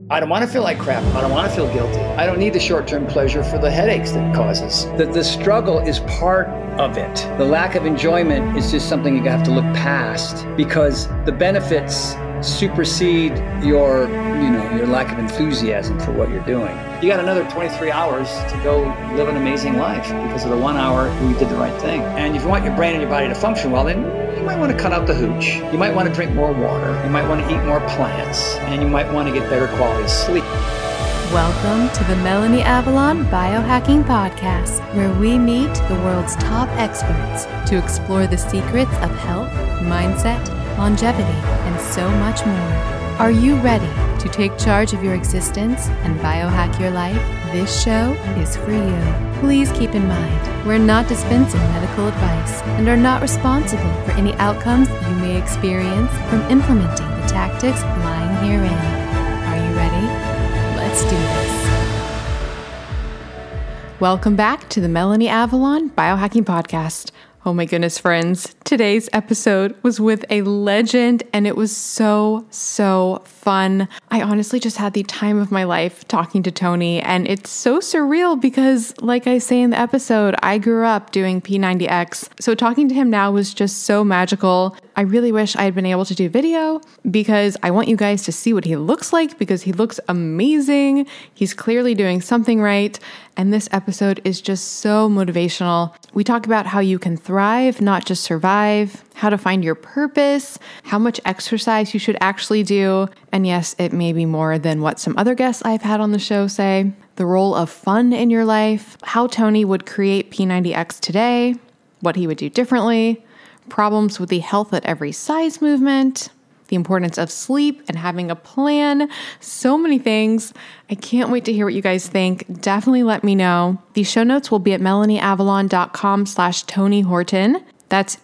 I don't want to feel like crap. I don't want to feel guilty. I don't need the short-term pleasure for the headaches that it causes. The struggle is part of it. The lack of enjoyment is just something you have to look past because the benefits supersede your lack of enthusiasm for what you're doing. You got another 23 hours to go live an amazing life because of the 1 hour you did the right thing. And if you want your brain and your body to function well, then you might want to cut out the hooch. You might want to drink more water. You might want to eat more plants. And you might want to get better quality sleep. Welcome to the Melanie Avalon Biohacking Podcast, where we meet the world's top experts to explore the secrets of health, mindset, longevity, and so much more. Are you ready to take charge of your existence and biohack your life? This show is for you. Please keep in mind, we're not dispensing medical advice and are not responsible for any outcomes you may experience from implementing the tactics lying herein. Are you ready? Let's do this. Welcome back to the Melanie Avalon Biohacking Podcast. Oh my goodness, friends. Today's episode was with a legend and it was so fun. I honestly just had the time of my life talking to Tony, and it's so surreal because, like I say in the episode, I grew up doing P90X. So talking to him now was just so magical. I really wish I had been able to do video because I want you guys to see what he looks like because he looks amazing. He's clearly doing something right. And this episode is just so motivational. We talk about how you can thrive, not just survive, how to find your purpose, how much exercise you should actually do. And yes, it may be more than what some other guests I've had on the show say. The role of fun in your life, how Tony would create P90X today, what he would do differently, problems with the health at every size movement, the importance of sleep and having a plan, so many things. I can't wait to hear what you guys think. Definitely let me know. The show notes will be at melanieavalon.com/Tony Horton. That's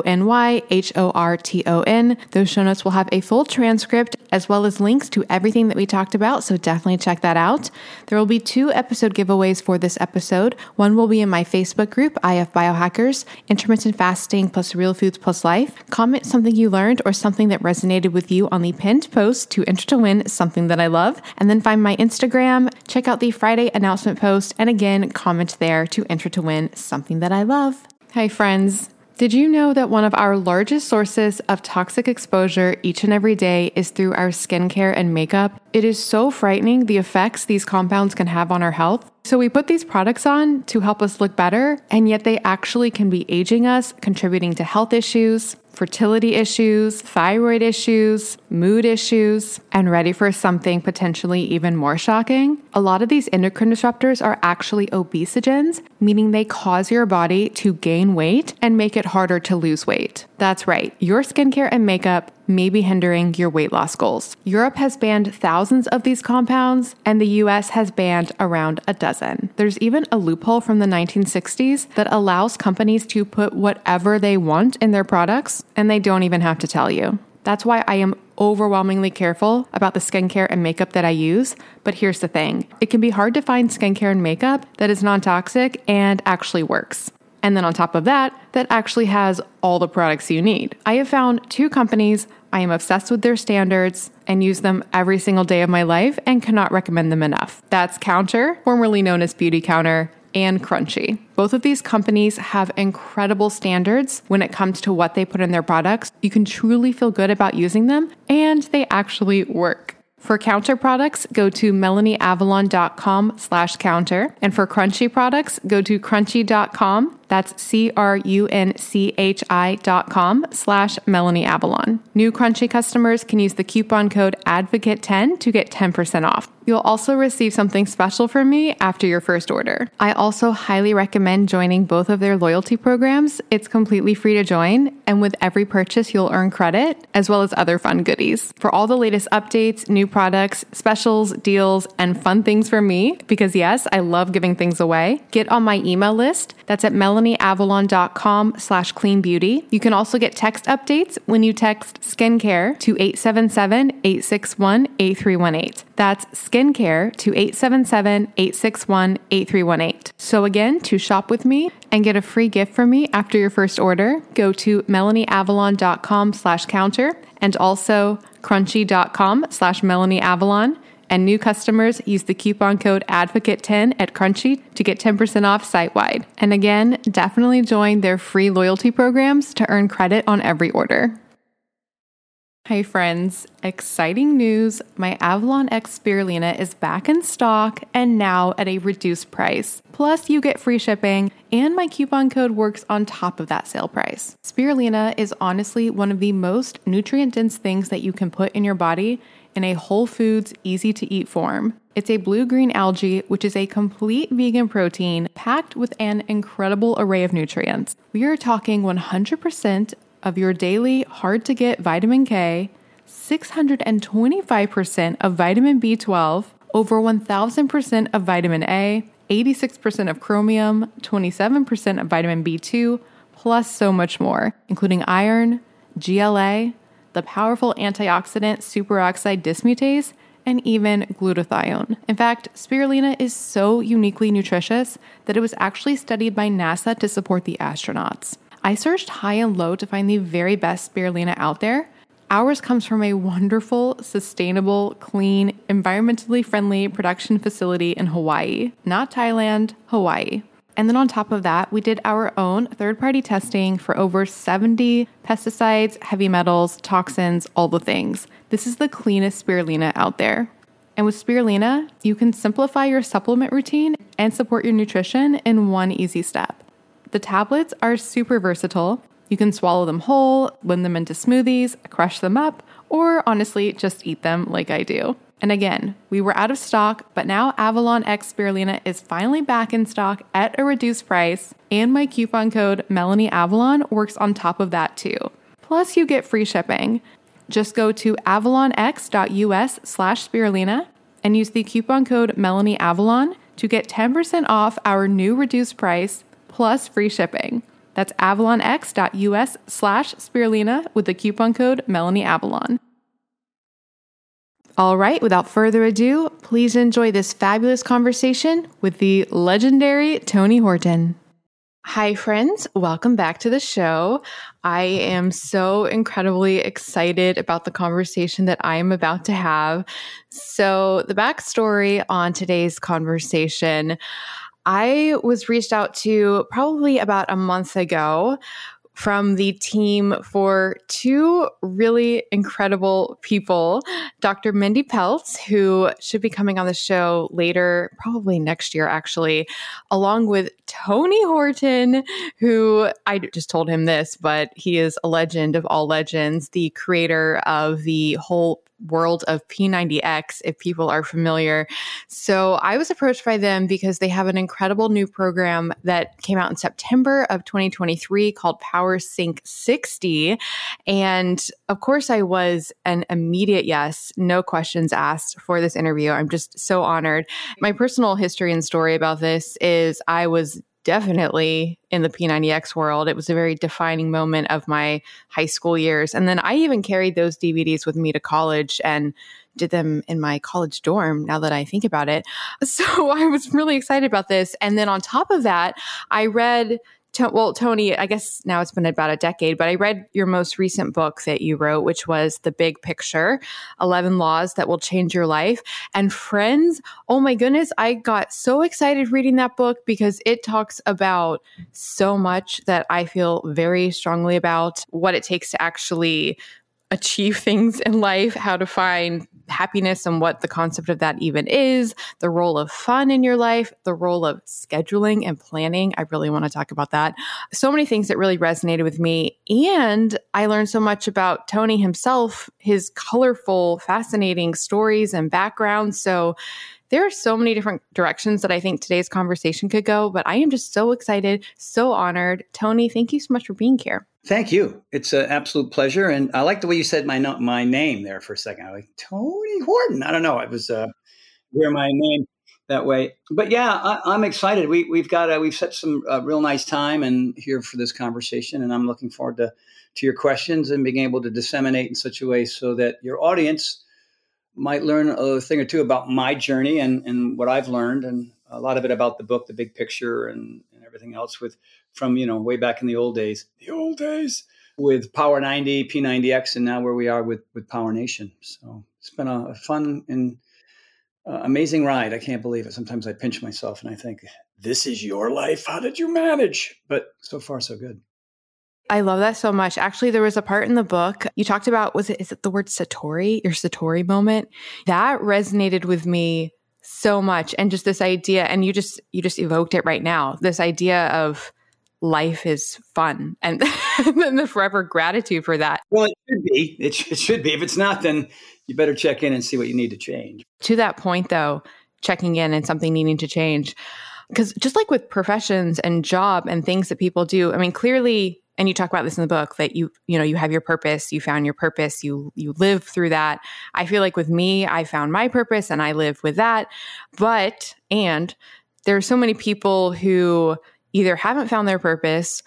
TonyHorton. Those show notes will have a full transcript as well as links to everything that we talked about, so definitely check that out. There will be 2 episode giveaways for this episode. One will be in my Facebook group, IF Biohackers, Intermittent Fasting plus Real Foods plus Life. Comment something you learned or something that resonated with you on the pinned post to enter to win something that I love. And then find my Instagram, check out the Friday announcement post, and again, comment there to enter to win something that I love. Hey friends. Did you know that one of our largest sources of toxic exposure each and every day is through our skincare and makeup? It is so frightening the effects these compounds can have on our health. So we put these products on to help us look better, and yet they actually can be aging us, contributing to health issues, fertility issues, thyroid issues, mood issues, and ready for something potentially even more shocking? A lot of these endocrine disruptors are actually obesogens, meaning they cause your body to gain weight and make it harder to lose weight. That's right, your skincare and makeup may be hindering your weight loss goals. Europe has banned thousands of these compounds, and the US has banned around a dozen. There's even a loophole from the 1960s that allows companies to put whatever they want in their products, and they don't even have to tell you. That's why I am overwhelmingly careful about the skincare and makeup that I use. But here's the thing. It can be hard to find skincare and makeup that is non-toxic and actually works. And then on top of that, that actually has all the products you need. I have found 2 companies. I am obsessed with their standards and use them every single day of my life and cannot recommend them enough. That's Counter, formerly known as Beauty Counter, and Crunchy. Both of these companies have incredible standards when it comes to what they put in their products. You can truly feel good about using them, and they actually work. For Counter products, go to melanieavalon.com/counter. And for Crunchy products, go to crunchy.com. That's CRUNCHI.com/MelanieAvalon. New Crunchy customers can use the coupon code ADVOCATE10 to get 10% off. You'll also receive something special from me after your first order. I also highly recommend joining both of their loyalty programs. It's completely free to join, and with every purchase, you'll earn credit, as well as other fun goodies. For all the latest updates, new products, specials, deals, and fun things from me, because yes, I love giving things away, get on my email list. That's at melanieavalon.com/cleanbeauty. You can also get text updates when you text skincare to 877-861-8318. That's skincare to 877-861-8318. So again, to shop with me and get a free gift from me after your first order, go to melanieavalon.com/counter and also crunchy.com/melanieavalon. And new customers use the coupon code ADVOCATE10 at Crunchy to get 10% off site-wide. And again, definitely join their free loyalty programs to earn credit on every order. Hi friends, exciting news. My Avalon X Spirulina is back in stock and now at a reduced price. Plus you get free shipping and my coupon code works on top of that sale price. Spirulina is honestly one of the most nutrient-dense things that you can put in your body in a whole foods, easy to eat form. It's a blue-green algae, which is a complete vegan protein packed with an incredible array of nutrients. We are talking 100% of your daily hard-to-get vitamin K, 625% of vitamin B12, over 1,000% of vitamin A, 86% of chromium, 27% of vitamin B2, plus so much more, including iron, GLA, the powerful antioxidant superoxide dismutase, and even glutathione. In fact, spirulina is so uniquely nutritious that it was actually studied by NASA to support the astronauts. I searched high and low to find the very best spirulina out there. Ours comes from a wonderful, sustainable, clean, environmentally friendly production facility in Hawaii, not Thailand, Hawaii. And then on top of that, we did our own third-party testing for over 70 pesticides, heavy metals, toxins, all the things. This is the cleanest spirulina out there. And with spirulina, you can simplify your supplement routine and support your nutrition in one easy step. The tablets are super versatile. You can swallow them whole, blend them into smoothies, crush them up, or honestly, just eat them like I do. And again, we were out of stock, but now Avalon X Spirulina is finally back in stock at a reduced price, and my coupon code MelanieAvalon works on top of that too. Plus, you get free shipping. Just go to avalonx.us/spirulina and use the coupon code MelanieAvalon to get 10% off our new reduced price plus free shipping. That's avalonx.us/spirulina with the coupon code MelanieAvalon. All right, without further ado, please enjoy this fabulous conversation with the legendary Toni Horton. Hi, friends. Welcome back to the show. I am so incredibly excited about the conversation that I am about to have. So the backstory on today's conversation, I was reached out to probably about a month ago from the team for two really incredible people, Dr. Mindy Pelz, who should be coming on the show later, probably next year actually, along with Toni Horton, who I just told him this, but he is a legend of all legends, the creator of the whole world of P90X, if people are familiar. So I was approached by them because they have an incredible new program that came out in September of 2023 called Power Sync 60. And of course, I was an immediate yes, no questions asked for this interview. I'm just so honored. My personal history and story about this is I was definitely in the P90X world. It was a very defining moment of my high school years. And then I even carried those DVDs with me to college and did them in my college dorm, now that I think about it. So I was really excited about this. And then on top of that, I read Toni, I guess now it's been about a decade, but I read your most recent book that you wrote, which was The Big Picture, 11 Laws That Will Change Your Life. And friends, oh my goodness, I got so excited reading that book because it talks about so much that I feel very strongly about, what it takes to actually achieve things in life, how to find happiness and what the concept of that even is, the role of fun in your life, the role of scheduling and planning. I really want to talk about that. So many things that really resonated with me. And I learned so much about Toni himself, his colorful, fascinating stories and background. So there are so many different directions that I think today's conversation could go, but I am just so excited, so honored. Toni, thank you so much for being here. Thank you. It's an absolute pleasure. And I like the way you said my name there for a second. I like Toni Horton. I don't know. It was hear my name that way. But yeah, I'm excited. We've set some real nice time and here for this conversation. And I'm looking forward to your questions and being able to disseminate in such a way so that your audience might learn a thing or two about my journey and what I've learned, and a lot of it about the book, The Big Picture, and everything else from way back in the old days with Power 90, P90X, and now where we are with Power Nation. So it's been a fun and Amazing ride. I can't believe it. Sometimes I pinch myself and I think, this is your life. How did you manage? But so far, so good. I love that so much. Actually, there was a part in the book you talked about, is it the word Satori, your Satori moment? That resonated with me so much. And just this idea, and you just evoked it right now, this idea of life is fun and then the forever gratitude for that. Well, it should be. It should be. If it's not, then you better check in and see what you need to change. To that point, though, checking in and something needing to change. Because just like with professions and job and things that people do, I mean, clearly, and you talk about this in the book, that you have your purpose, you found your purpose, you live through that. I feel like with me, I found my purpose and I live with that. And there are so many people who either haven't found their purpose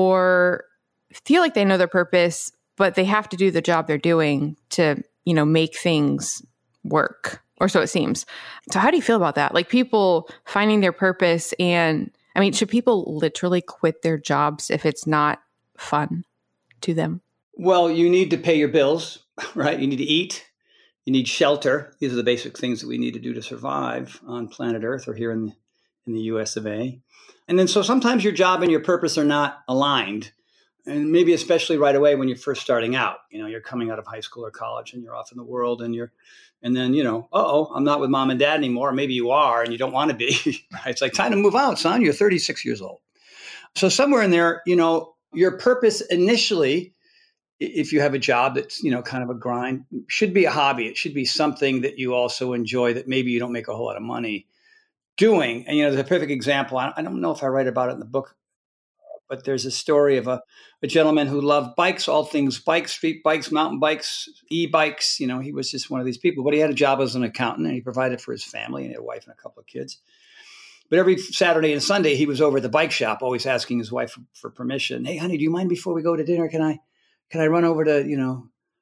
or feel like they know their purpose, but they have to do the job they're doing to, make things work, or so it seems. So how do you feel about that? Like people finding their purpose, and I mean, should people literally quit their jobs if it's not fun to them? Well, you need to pay your bills, right? You need to eat. You need shelter. These are the basic things that we need to do to survive on planet Earth or here in the US of A. And then so sometimes your job and your purpose are not aligned. And maybe especially right away when you're first starting out, you're coming out of high school or college and you're off in the world and then, I'm not with mom and dad anymore. Maybe you are and you don't want to be. Right? It's like time to move out, son. You're 36 years old. So somewhere in there, your purpose initially, if you have a job that's, kind of a grind, should be a hobby. It should be something that you also enjoy that maybe you don't make a whole lot of money doing. And, there's a perfect example. I don't know if I write about it in the book, but there's a story of a gentleman who loved bikes, all things bikes, street bikes, mountain bikes, e-bikes. He was just one of these people, but he had a job as an accountant and he provided for his family and he had a wife and a couple of kids. But every Saturday and Sunday, he was over at the bike shop, always asking his wife for permission. Hey, honey, do you mind before we go to dinner? Can I run over to,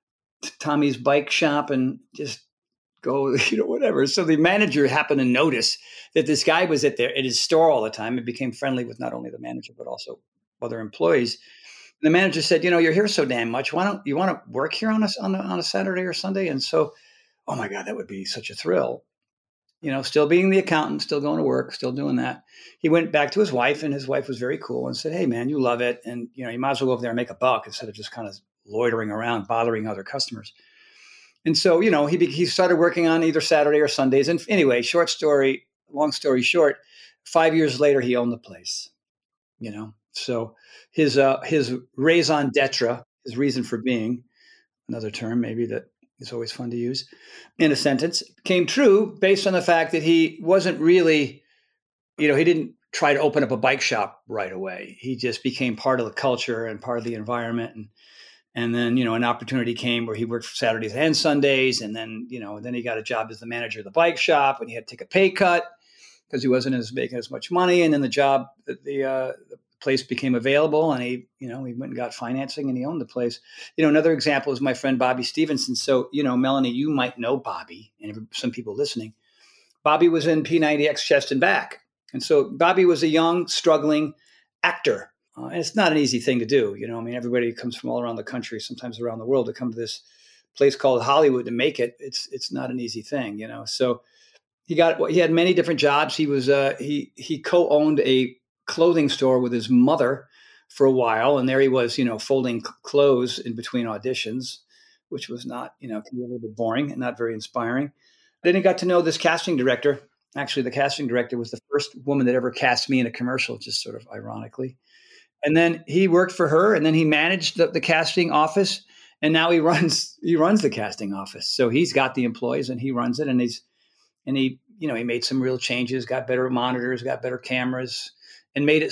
Tommy's bike shop and just go, whatever. So the manager happened to notice that this guy was at his store all the time and became friendly with not only the manager, but also other employees. And the manager said, you're here so damn much. Why don't you want to work here on a Saturday or Sunday? And so, oh my God, that would be such a thrill. Still being the accountant, still going to work, still doing that. He went back to his wife and his wife was very cool and said, hey man, you love it. And, you might as well go over there and make a buck instead of just kind of loitering around, bothering other customers. And so, he started working on either Saturday or Sundays. And anyway, long story short, 5 years later, he owned the place, So his raison d'etre, his reason for being, another term maybe that is always fun to use in a sentence, came true based on the fact that he wasn't really, he didn't try to open up a bike shop right away. He just became part of the culture and part of the environment. And then, an opportunity came where he worked Saturdays and Sundays. And then, then he got a job as the manager of the bike shop and he had to take a pay cut because he wasn't making as much money. And then the place became available and he went and got financing and he owned the place. Another example is my friend, Bobby Stevenson. So, Melanie, you might know Bobby and some people listening. Bobby was in P90X Chest and Back. And so Bobby was a young, struggling actor. And it's not an easy thing to do. Everybody comes from all around the country, sometimes around the world, to come to this place called Hollywood to make it. It's not an easy thing, So he had many different jobs. He was he co-owned a clothing store with his mother for a while, and there he was, folding clothes in between auditions, which was not, can be a little bit boring and not very inspiring. Then he got to know this casting director. Actually, the casting director was the first woman that ever cast me in a commercial, just sort of ironically. And then he worked for her, and then he managed the casting office, and now he runs the casting office. So he's got the employees, and he runs it, and he made some real changes, got better monitors, got better cameras, and made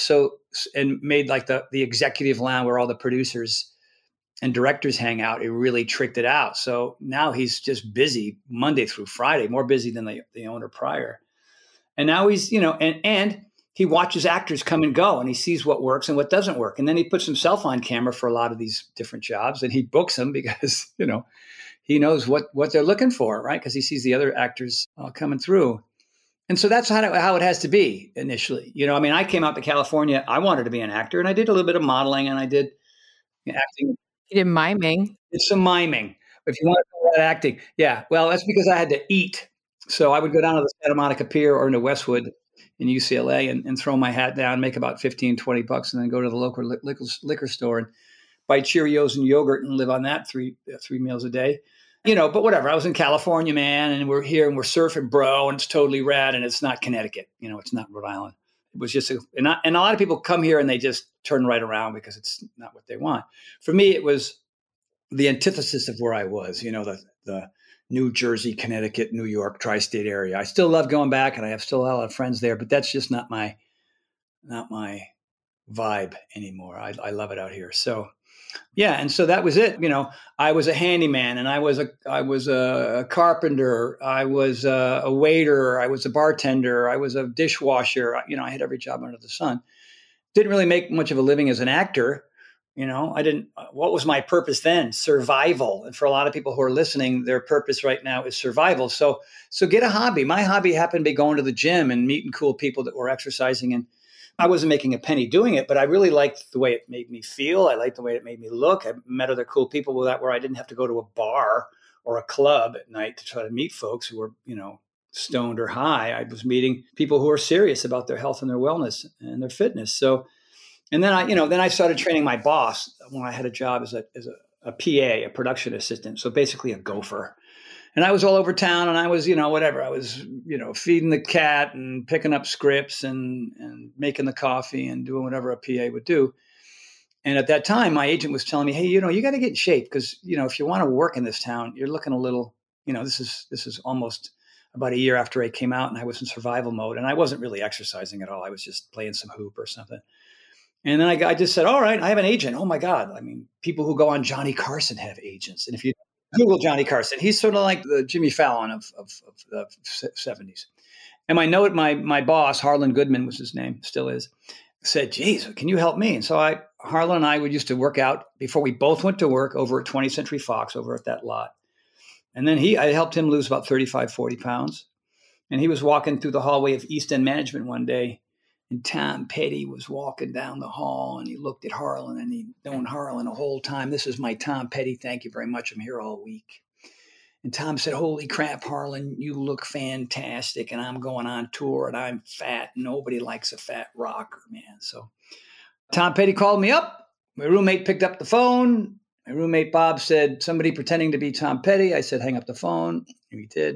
like the executive lounge where all the producers and directors hang out. It really tricked it out. So now he's just busy Monday through Friday, more busy than the owner prior. And now he's and he watches actors come and go and he sees what works and what doesn't work. And then he puts himself on camera for a lot of these different jobs and he books them because, he knows what they're looking for, right? Because he sees the other actors coming through. And so that's how it has to be initially. I came out to California. I wanted to be an actor and I did a little bit of modeling and I did acting. You did miming. It's some miming. If you want to call that acting. Yeah. Well, that's because I had to eat. So I would go down to the Santa Monica Pier or into Westwood in UCLA and throw my hat down, make about 15, $20, and then go to the local liquor store and buy Cheerios and yogurt and live on that three meals a day. But whatever. I was in California, man, and we're here and we're surfing, bro, and it's totally rad, and it's not Connecticut. It's not Rhode Island. It was just, and a lot of people come here and they just turn right around because it's not what they want. For me, it was the antithesis of where I was, the New Jersey, Connecticut, New York, tri-state area. I still love going back and I have still a lot of friends there, but that's just not my vibe anymore. I love it out here. So yeah, and so that was it. I was a handyman, and I was a carpenter. I was a waiter. I was a bartender. I was a dishwasher. I had every job under the sun. Didn't really make much of a living as an actor. I didn't. What was my purpose then? Survival. And for a lot of people who are listening, their purpose right now is survival. So get a hobby. My hobby happened to be going to the gym and meeting cool people that were exercising, and I wasn't making a penny doing it, but I really liked the way it made me feel. I liked the way it made me look. I met other cool people with that where I didn't have to go to a bar or a club at night to try to meet folks who were, stoned or high. I was meeting people who are serious about their health and their wellness and their fitness. So, and then I started training my boss when I had a job as a PA, a production assistant. So basically a gopher. And I was all over town and I was, whatever. I was, feeding the cat and picking up scripts and making the coffee and doing whatever a PA would do. And at that time, my agent was telling me, hey, you got to get in shape because, if you want to work in this town, you're looking a little, this is almost about a year after I came out and I was in survival mode. And I wasn't really exercising at all. I was just playing some hoop or something. And then I just said, all right, I have an agent. Oh, my God. I mean, people who go on Johnny Carson have agents. And if you Google Johnny Carson, he's sort of like the Jimmy Fallon of the 70s. And my boss, Harlan Goodman was his name, still is, said, geez, can you help me? And so Harlan and I would used to work out before we both went to work over at 20th Century Fox over at that lot. And then I helped him lose about 35, 40 pounds. And he was walking through the hallway of East End Management one day. And Tom Petty was walking down the hall and he looked at Harlan and he'd known Harlan the whole time. This is my Tom Petty. Thank you very much. I'm here all week. And Tom said, holy crap, Harlan, you look fantastic. And I'm going on tour and I'm fat. Nobody likes a fat rocker, man. So Tom Petty called me up. My roommate picked up the phone. My roommate Bob said, somebody pretending to be Tom Petty. I said, hang up the phone. And he did.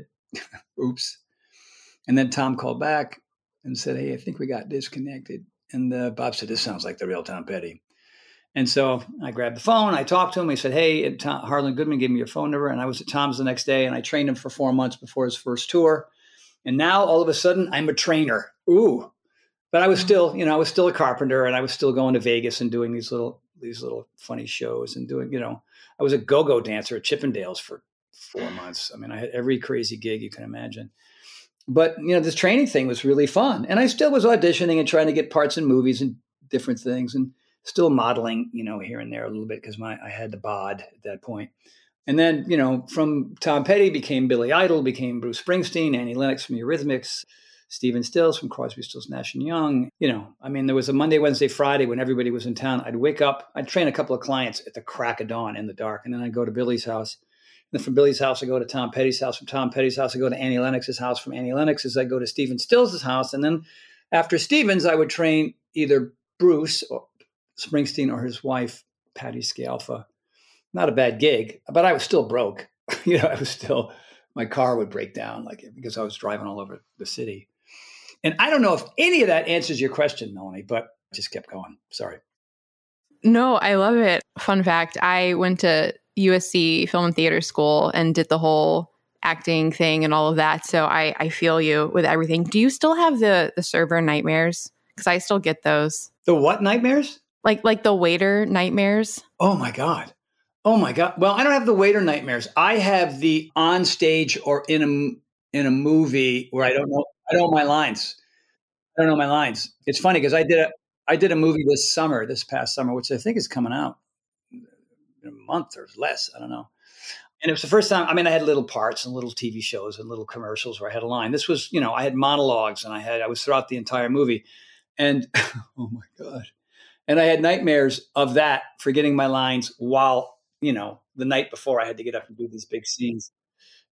Oops. And then Tom called back and said, hey, I think we got disconnected. And Bob said, this sounds like the real Tom Petty. And so I grabbed the phone. I talked to him. He said, hey, Harlan Goodman gave me your phone number. And I was at Tom's the next day. And I trained him for 4 months before his first tour. And now all of a sudden I'm a trainer. Ooh. But I was still, I was still a carpenter. And I was still going to Vegas and doing these little funny shows and doing, I was a go-go dancer at Chippendales for 4 months. I mean, I had every crazy gig you can imagine. But, this training thing was really fun. And I still was auditioning and trying to get parts in movies and different things and still modeling, here and there a little bit because I had the bod at that point. And then, from Tom Petty became Billy Idol, became Bruce Springsteen, Annie Lennox from Eurythmics, Stephen Stills from Crosby, Stills, Nash & Young. There was a Monday, Wednesday, Friday when everybody was in town. I'd wake up, I'd train a couple of clients at the crack of dawn in the dark. And then I'd go to Billy's house. And then from Billy's house, I go to Tom Petty's house. From Tom Petty's house, I go to Annie Lennox's house. From Annie Lennox's, I go to Stephen Stills' house. And then after Stephen's, I would train either Bruce or Springsteen or his wife, Patti Scialfa. Not a bad gig, but I was still broke. My car would break down because I was driving all over the city. And I don't know if any of that answers your question, Melanie, but I just kept going. Sorry. No, I love it. Fun fact, I went to USC Film and Theater School and did the whole acting thing and all of that. So I feel you with everything. Do you still have the server nightmares? Because I still get those. The what nightmares? Like the waiter nightmares? Oh my God. Well, I don't have the waiter nightmares. I have the on stage or in a movie where I don't know my lines. I don't know my lines. It's funny because I did a movie this past summer, which I think is coming out in a month or less. I don't know. And it was the first time, I had little parts and little TV shows and little commercials where I had a line. This was, I had monologues and I was throughout the entire movie. And oh my God. And I had nightmares of that, forgetting my lines while, the night before I had to get up and do these big scenes.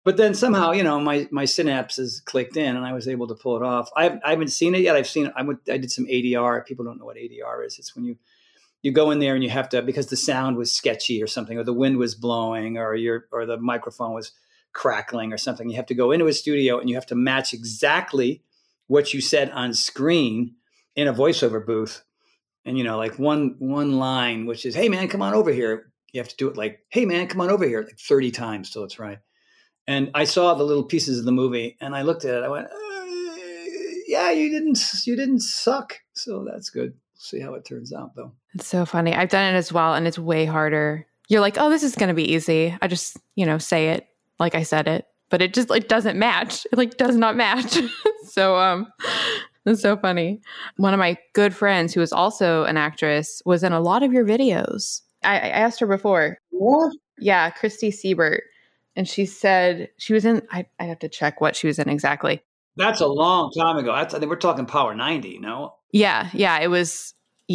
But then somehow, my synapses clicked in, and I was able to pull it off. I haven't seen it yet. I did some ADR. People don't know what ADR is. It's when you go in there and you have to, because the sound was sketchy or something, or the wind was blowing, or the microphone was crackling or something. You have to go into a studio and you have to match exactly what you said on screen in a voiceover booth. And like one line, which is, "Hey man, come on over here." You have to do it like, "Hey man, come on over here," like 30 times till it's right. And I saw the little pieces of the movie, and I looked at it. I went, "Yeah, you didn't suck." So that's good. We'll see how it turns out, though. It's so funny. I've done it as well, and it's way harder. You're like, "Oh, this is going to be easy." I just, say it like I said it, but it just doesn't match. It does not match. So, it's so funny. One of my good friends, who is also an actress, was in a lot of your videos. I asked her before. What? Yeah, Christy Siebert. And she said she was in, I have to check what she was in exactly. That's a long time ago. I think we're talking Power 90, no? Yeah, it was,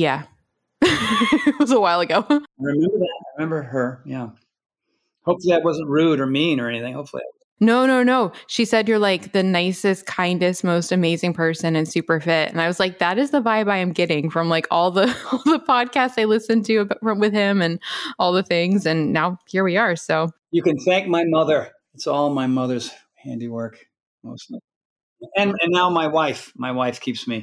it was a while ago. I remember that. I remember her, yeah. Hopefully that wasn't rude or mean or anything. Hopefully. No. She said you're like the nicest, kindest, most amazing person and super fit. And I was like, that is the vibe I am getting from like all the podcasts I listened to with him and all the things. And now here we are. So you can thank my mother. It's all my mother's handiwork, mostly. And now my wife keeps me.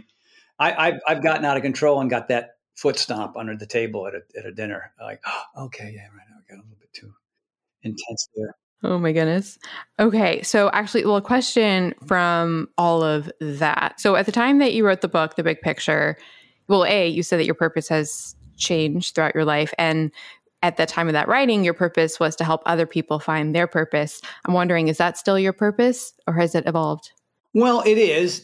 I've gotten out of control and got that foot stomp under the table at a dinner. Like, oh, okay, yeah, right. I got a little bit too intense there. Oh my goodness. Okay. So actually, a question from all of that. So at the time that you wrote the book, The Big Picture, well, you said that your purpose has changed throughout your life. And at the time of that writing, your purpose was to help other people find their purpose. I'm wondering, is that still your purpose or has it evolved? Well, it is.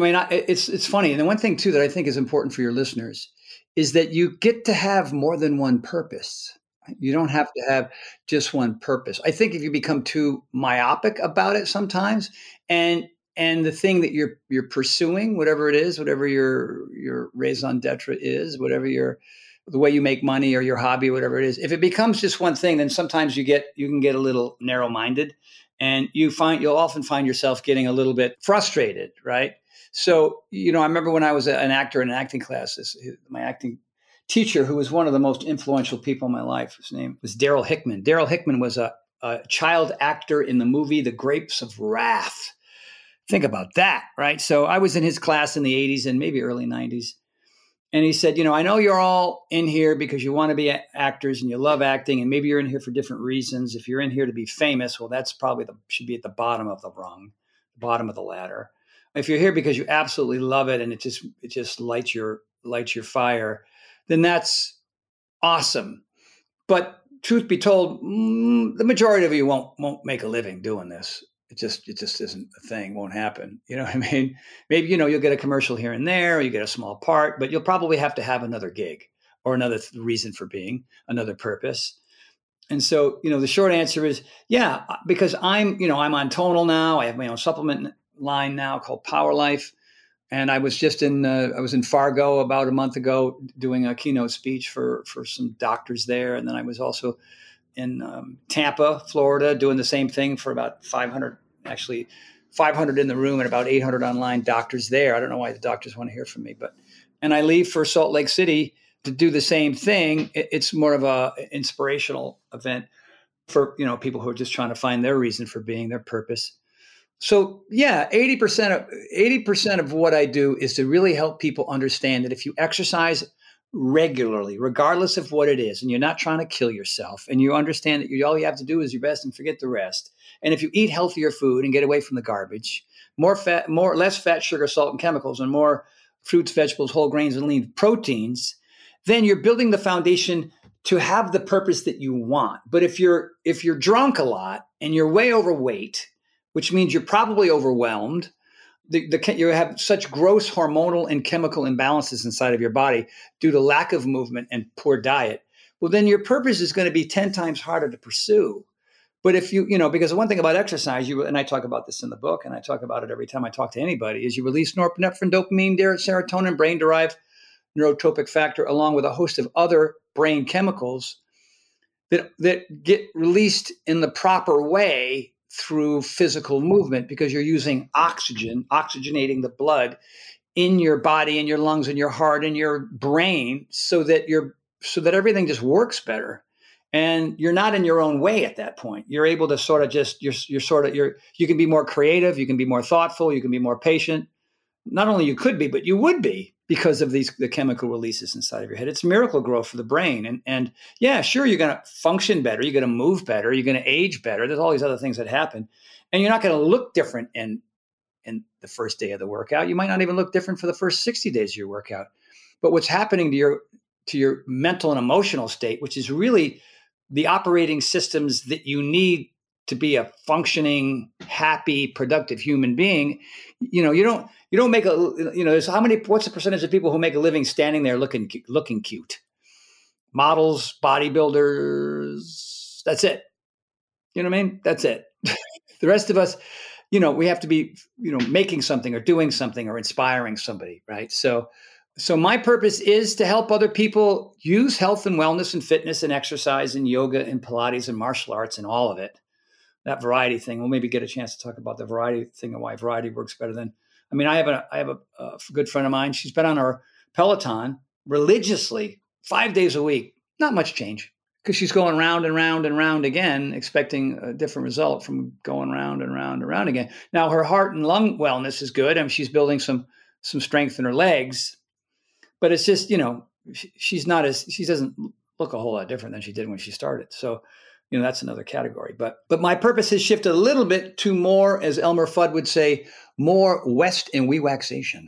It's funny. And the one thing too, that I think is important for your listeners is that you get to have more than one purpose. You don't have to have just one purpose. I think if you become too myopic about it sometimes, and the thing that you're pursuing, whatever it is, whatever your raison d'etre is, whatever the way you make money or your hobby, whatever it is, if it becomes just one thing, then sometimes you can get a little narrow-minded, and you'll often find yourself getting a little bit frustrated, right? So, I remember when I was an actor in an acting class, my acting teacher, who was one of the most influential people in my life, his name was Daryl Hickman. Daryl Hickman was a child actor in the movie The Grapes of Wrath. Think about that, right? So I was in his class in the 80s and maybe early 90s. And he said, I know you're all in here because you want to be actors and you love acting, and maybe you're in here for different reasons. If you're in here to be famous, well, that's probably should be at the bottom of the rung, the bottom of the ladder. If you're here because you absolutely love it and it just lights your fire, then that's awesome. But truth be told, the majority of you won't make a living doing this. It just isn't a thing. Won't happen. You know what I mean? Maybe, you'll get a commercial here and there, or you get a small part, but you'll probably have to have another gig or another reason for being, another purpose. And so, the short answer is, yeah, because I'm on Tonal now. I have my own supplement line now called Power Life. And I was just I was in Fargo about a month ago doing a keynote speech for some doctors there. And then I was also in Tampa, Florida, doing the same thing for about 500 in the room and about 800 online doctors there. I don't know why the doctors want to hear from me, and I leave for Salt Lake City to do the same thing. It's more of a inspirational event for, people who are just trying to find their reason for being, their purpose. So yeah, 80% of what I do is to really help people understand that if you exercise regularly, regardless of what it is, and you're not trying to kill yourself, and you understand that all you have to do is your best and forget the rest. And if you eat healthier food and get away from the garbage, less fat, sugar, salt, and chemicals, and more fruits, vegetables, whole grains, and lean proteins, then you're building the foundation to have the purpose that you want. But if you're drunk a lot and you're way overweight, which means you're probably overwhelmed, you have such gross hormonal and chemical imbalances inside of your body due to lack of movement and poor diet, well, then your purpose is going to be 10 times harder to pursue. But if because the one thing about exercise, and I talk about this in the book, and I talk about it every time I talk to anybody, is you release norepinephrine, dopamine, serotonin, brain-derived neurotropic factor, along with a host of other brain chemicals that get released in the proper way through physical movement because you're using oxygen, oxygenating the blood in your body, in your lungs, in your heart, in your brain, so that everything just works better. And you're not in your own way at that point. You're able to sort of just, you can be more creative, you can be more thoughtful, you can be more patient. Not only you could be, but you would be because of the chemical releases inside of your head. It's miracle growth for the brain. And yeah, sure, you're going to function better. You're going to move better. You're going to age better. There's all these other things that happen. And you're not going to look different in the first day of the workout. You might not even look different for the first 60 days of your workout. But what's happening to your mental and emotional state, which is really the operating systems that you need to be a functioning, happy, productive human being, you don't make there's what's the percentage of people who make a living standing there looking cute? Models, bodybuilders, that's it. You know what I mean? That's it. The rest of us, we have to be, making something or doing something or inspiring somebody, right? So my purpose is to help other people use health and wellness and fitness and exercise and yoga and Pilates and martial arts and all of it. That variety thing. We'll maybe get a chance to talk about the variety thing and why variety works better than. I have a good friend of mine. She's been on her Peloton religiously 5 days a week. Not much change because she's going round and round and round again, expecting a different result from going round and round and round again. Now her heart and lung wellness is good. She's building some strength in her legs, but it's just, she doesn't look a whole lot different than she did when she started. So, that's another category. But my purpose has shifted a little bit to more, as Elmer Fudd would say, more West and we-waxation.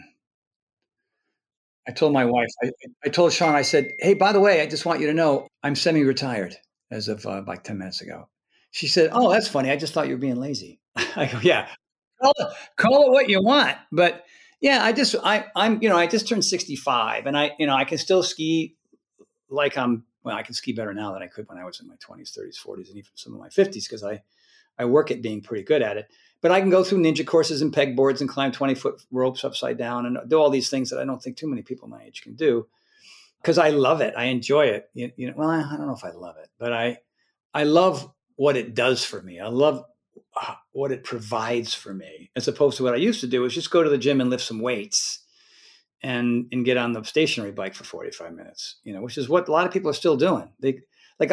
I told my wife, I told Sean, I said, hey, by the way, I just want you to know I'm semi-retired as of like 10 minutes ago. She said, oh, that's funny. I just thought you were being lazy. I go, yeah, call it what you want. But yeah, I just turned 65 and I can still ski like I can ski better now than I could when I was in my 20s, 30s, 40s, and even some of my 50s because I work at being pretty good at it. But I can go through ninja courses and pegboards and climb 20-foot ropes upside down and do all these things that I don't think too many people my age can do because I love it. I enjoy it. Well, I don't know if I love it, but I love what it does for me. I love what it provides for me as opposed to what I used to do is just go to the gym and lift some weights and get on the stationary bike for 45 minutes, which is what a lot of people are still doing. When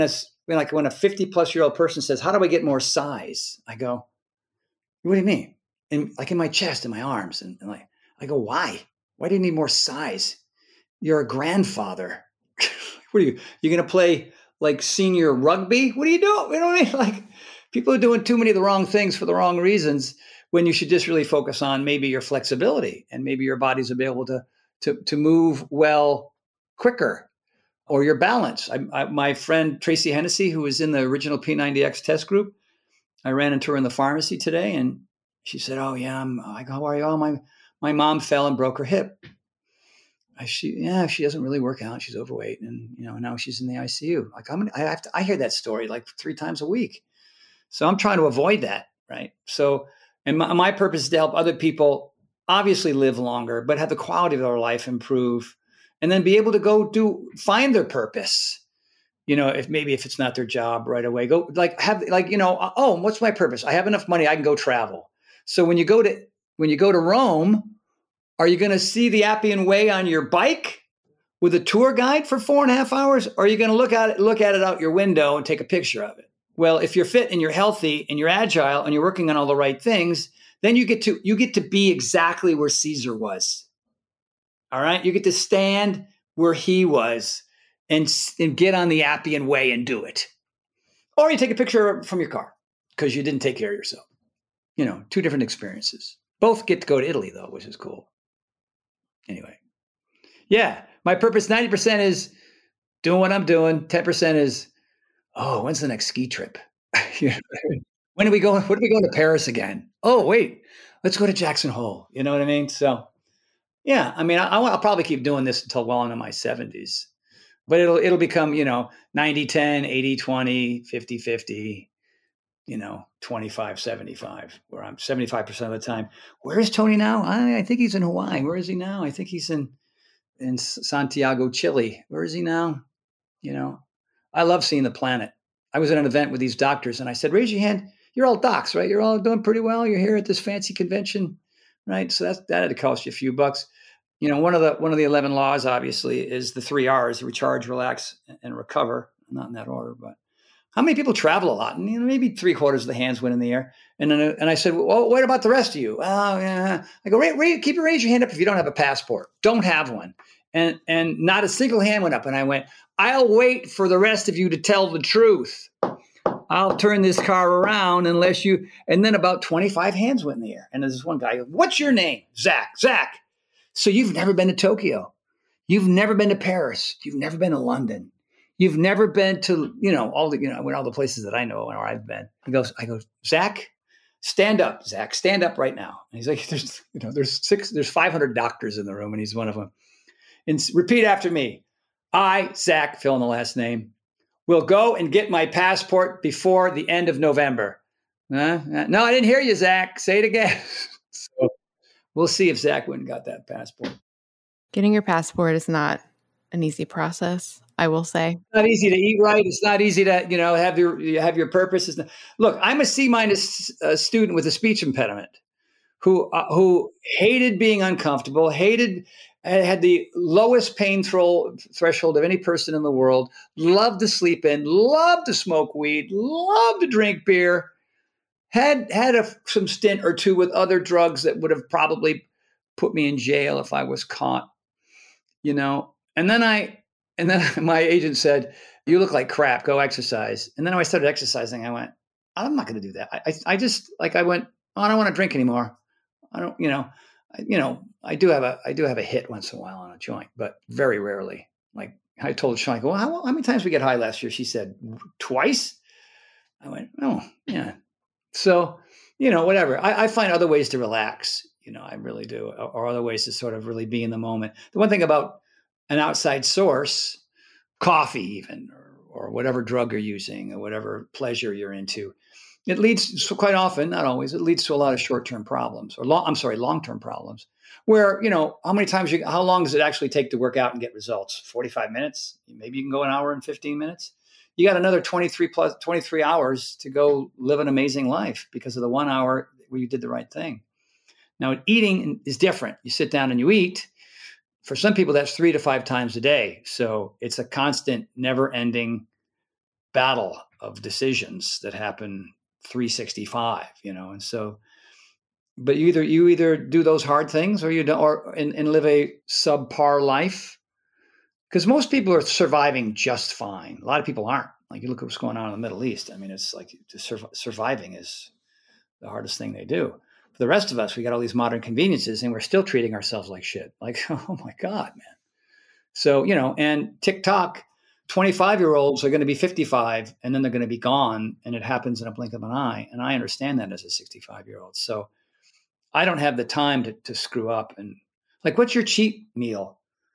a 50-plus-year-old person says, how do I get more size? I go, what do you mean? And like in my chest and my arms. And like, I go, why? Why do you need more size? You're a grandfather. What are you going to play like senior rugby? What are you doing? You know what I mean? Like people are doing too many of the wrong things for the wrong reasons when you should just really focus on maybe your flexibility and maybe your body's able to move well quicker or your balance. My friend Tracy Hennessy, who was in the original P90X test group, I ran into her in the pharmacy today and she said, oh yeah, I go, how are you? Oh, my mom fell and broke her hip. She doesn't really work out. She's overweight and, now she's in the ICU. Like I hear that story like 3 times a week. So I'm trying to avoid that. Right. So, and my purpose is to help other people obviously live longer, but have the quality of their life improve and then be able to find their purpose. If it's not their job right away, go what's my purpose? I have enough money. I can go travel. So when you go to Rome, are you going to see the Appian Way on your bike with a tour guide for 4.5 hours? Or are you going to look at it out your window and take a picture of it? Well, if you're fit and you're healthy and you're agile and you're working on all the right things, then you get to be exactly where Caesar was. All right. You get to stand where he was and get on the Appian Way and do it. Or you take a picture from your car because you didn't take care of yourself. 2 different experiences. Both get to go to Italy though, which is cool. Anyway. Yeah. My purpose, 90% is doing what I'm doing. 10% is, when's the next ski trip? When are we going? What are we going to Paris again? Oh, wait, let's go to Jackson Hole. You know what I mean? So, yeah, I'll probably keep doing this until well into my 70s, but it'll become, 90-10, 80-20, 50-50, 25-75, where I'm 75% of the time. Where is Tony now? I think he's in Hawaii. Where is he now? I think he's in Santiago, Chile. Where is he now? I love seeing the planet. I was at an event with these doctors and I said, raise your hand. you're all docs, right? You're all doing pretty well. You're here at this fancy convention, right? So that had to cost you a few bucks. One of the 11 laws, obviously, is the 3 R's: recharge, relax, and recover. Not in that order, but how many people travel a lot? And maybe 3/4 of the hands went in the air. And I said, well, what about the rest of you? Oh, yeah. I go, raise your hand up if you don't have a passport. Don't have one. And not a single hand went up. And I went, I'll wait for the rest of you to tell the truth. I'll turn this car around unless you. And then about 25 hands went in the air. And there's this one guy, what's your name? Zach. So you've never been to Tokyo. You've never been to Paris. You've never been to London. You've never been to, all the places that I know where I've been. I go, Zach, stand up, Zach, stand up right now. And he's like, there's 500 doctors in the room, and he's one of them. And repeat after me. I, Zach, fill in the last name, will go and get my passport before the end of November. No, I didn't hear you, Zach. Say it again. So we'll see if Zach went and got that passport. Getting your passport is not an easy process, I will say. It's not easy to eat right. It's not easy to, have your purpose. Look, I'm a C- student with a speech impediment who hated being uncomfortable, had the lowest pain threshold of any person in the world, loved to sleep in, loved to smoke weed, loved to drink beer, had some stint or two with other drugs that would have probably put me in jail if I was caught, And then my agent said, you look like crap, go exercise. And then when I started exercising, I went, I'm not going to do that. I went, oh, I don't want to drink anymore. I don't, I do have a hit once in a while on a joint, but very rarely. Like I told Sean, I go, how many times we get high last year? She said, twice. I went, oh yeah. So, whatever. I find other ways to relax, I really do, or other ways to sort of really be in the moment. The one thing about an outside source, coffee even, or whatever drug you're using, or whatever pleasure you're into, it leads, so quite often, not always, it leads to a lot of short-term problems, or long-term problems, where, how long does it actually take to work out and get results? 45 minutes? Maybe you can go an hour and 15 minutes. You got another 23 hours to go live an amazing life because of the 1 hour where you did the right thing. Now, eating is different. You sit down and you eat. For some people, that's 3 to 5 times a day. So it's a constant, never-ending battle of decisions that happen 365, and so, but you either do those hard things or you don't, and live a subpar life. Because most people are surviving just fine. A lot of people aren't. Like you look at what's going on in the Middle East. I mean, it's like surviving is the hardest thing they do. For the rest of us, we got all these modern conveniences and we're still treating ourselves like shit. Like, oh my God, man. So, and TikTok, 25-year-olds are going to be 55 and then they're going to be gone. And it happens in a blink of an eye. And I understand that as a 65-year-old. So I don't have the time to screw up. And like, what's your cheat meal?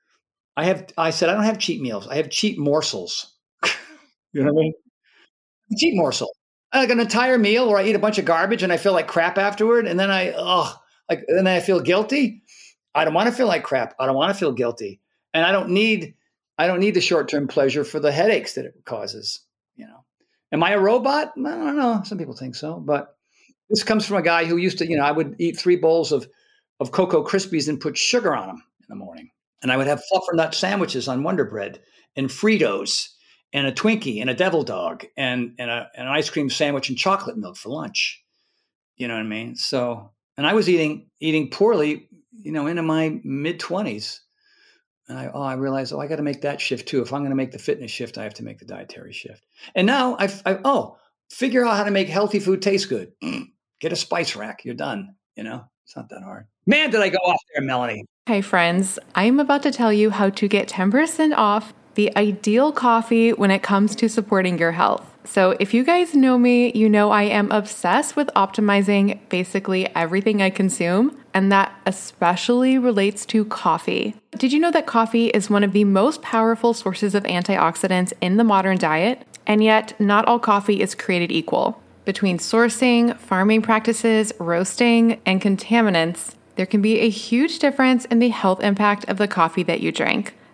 I said, I don't have cheat meals. I have cheat morsels. You know what I mean? Cheat morsel. Like an entire meal where I eat a bunch of garbage and I feel like crap afterward. And then then I feel guilty. I don't want to feel like crap. I don't want to feel guilty. And I don't need the short-term pleasure for the headaches that it causes. Am I a robot? I don't know. Some people think so, but this comes from a guy who used to, I would eat 3 bowls of Cocoa Krispies and put sugar on them in the morning. And I would have fluffer nut sandwiches on Wonder Bread and Fritos and a Twinkie and a Devil Dog and an ice cream sandwich and chocolate milk for lunch. You know what I mean? So, and I was eating poorly, into my mid-20s. And I realized, I got to make that shift too. If I'm going to make the fitness shift, I have to make the dietary shift. And now figure out how to make healthy food taste good. Get a spice rack. You're done. It's not that hard. Man, did I go off there, Melanie. Hey friends, I'm about to tell you how to get 10% off the ideal coffee when it comes to supporting your health. So if you guys know me, you know I am obsessed with optimizing basically everything I consume, and that especially relates to coffee. Did you know that coffee is one of the most powerful sources of antioxidants in the modern diet? And yet, not all coffee is created equal. Between sourcing, farming practices, roasting, and contaminants, there can be a huge difference in the health impact of the coffee that you drink.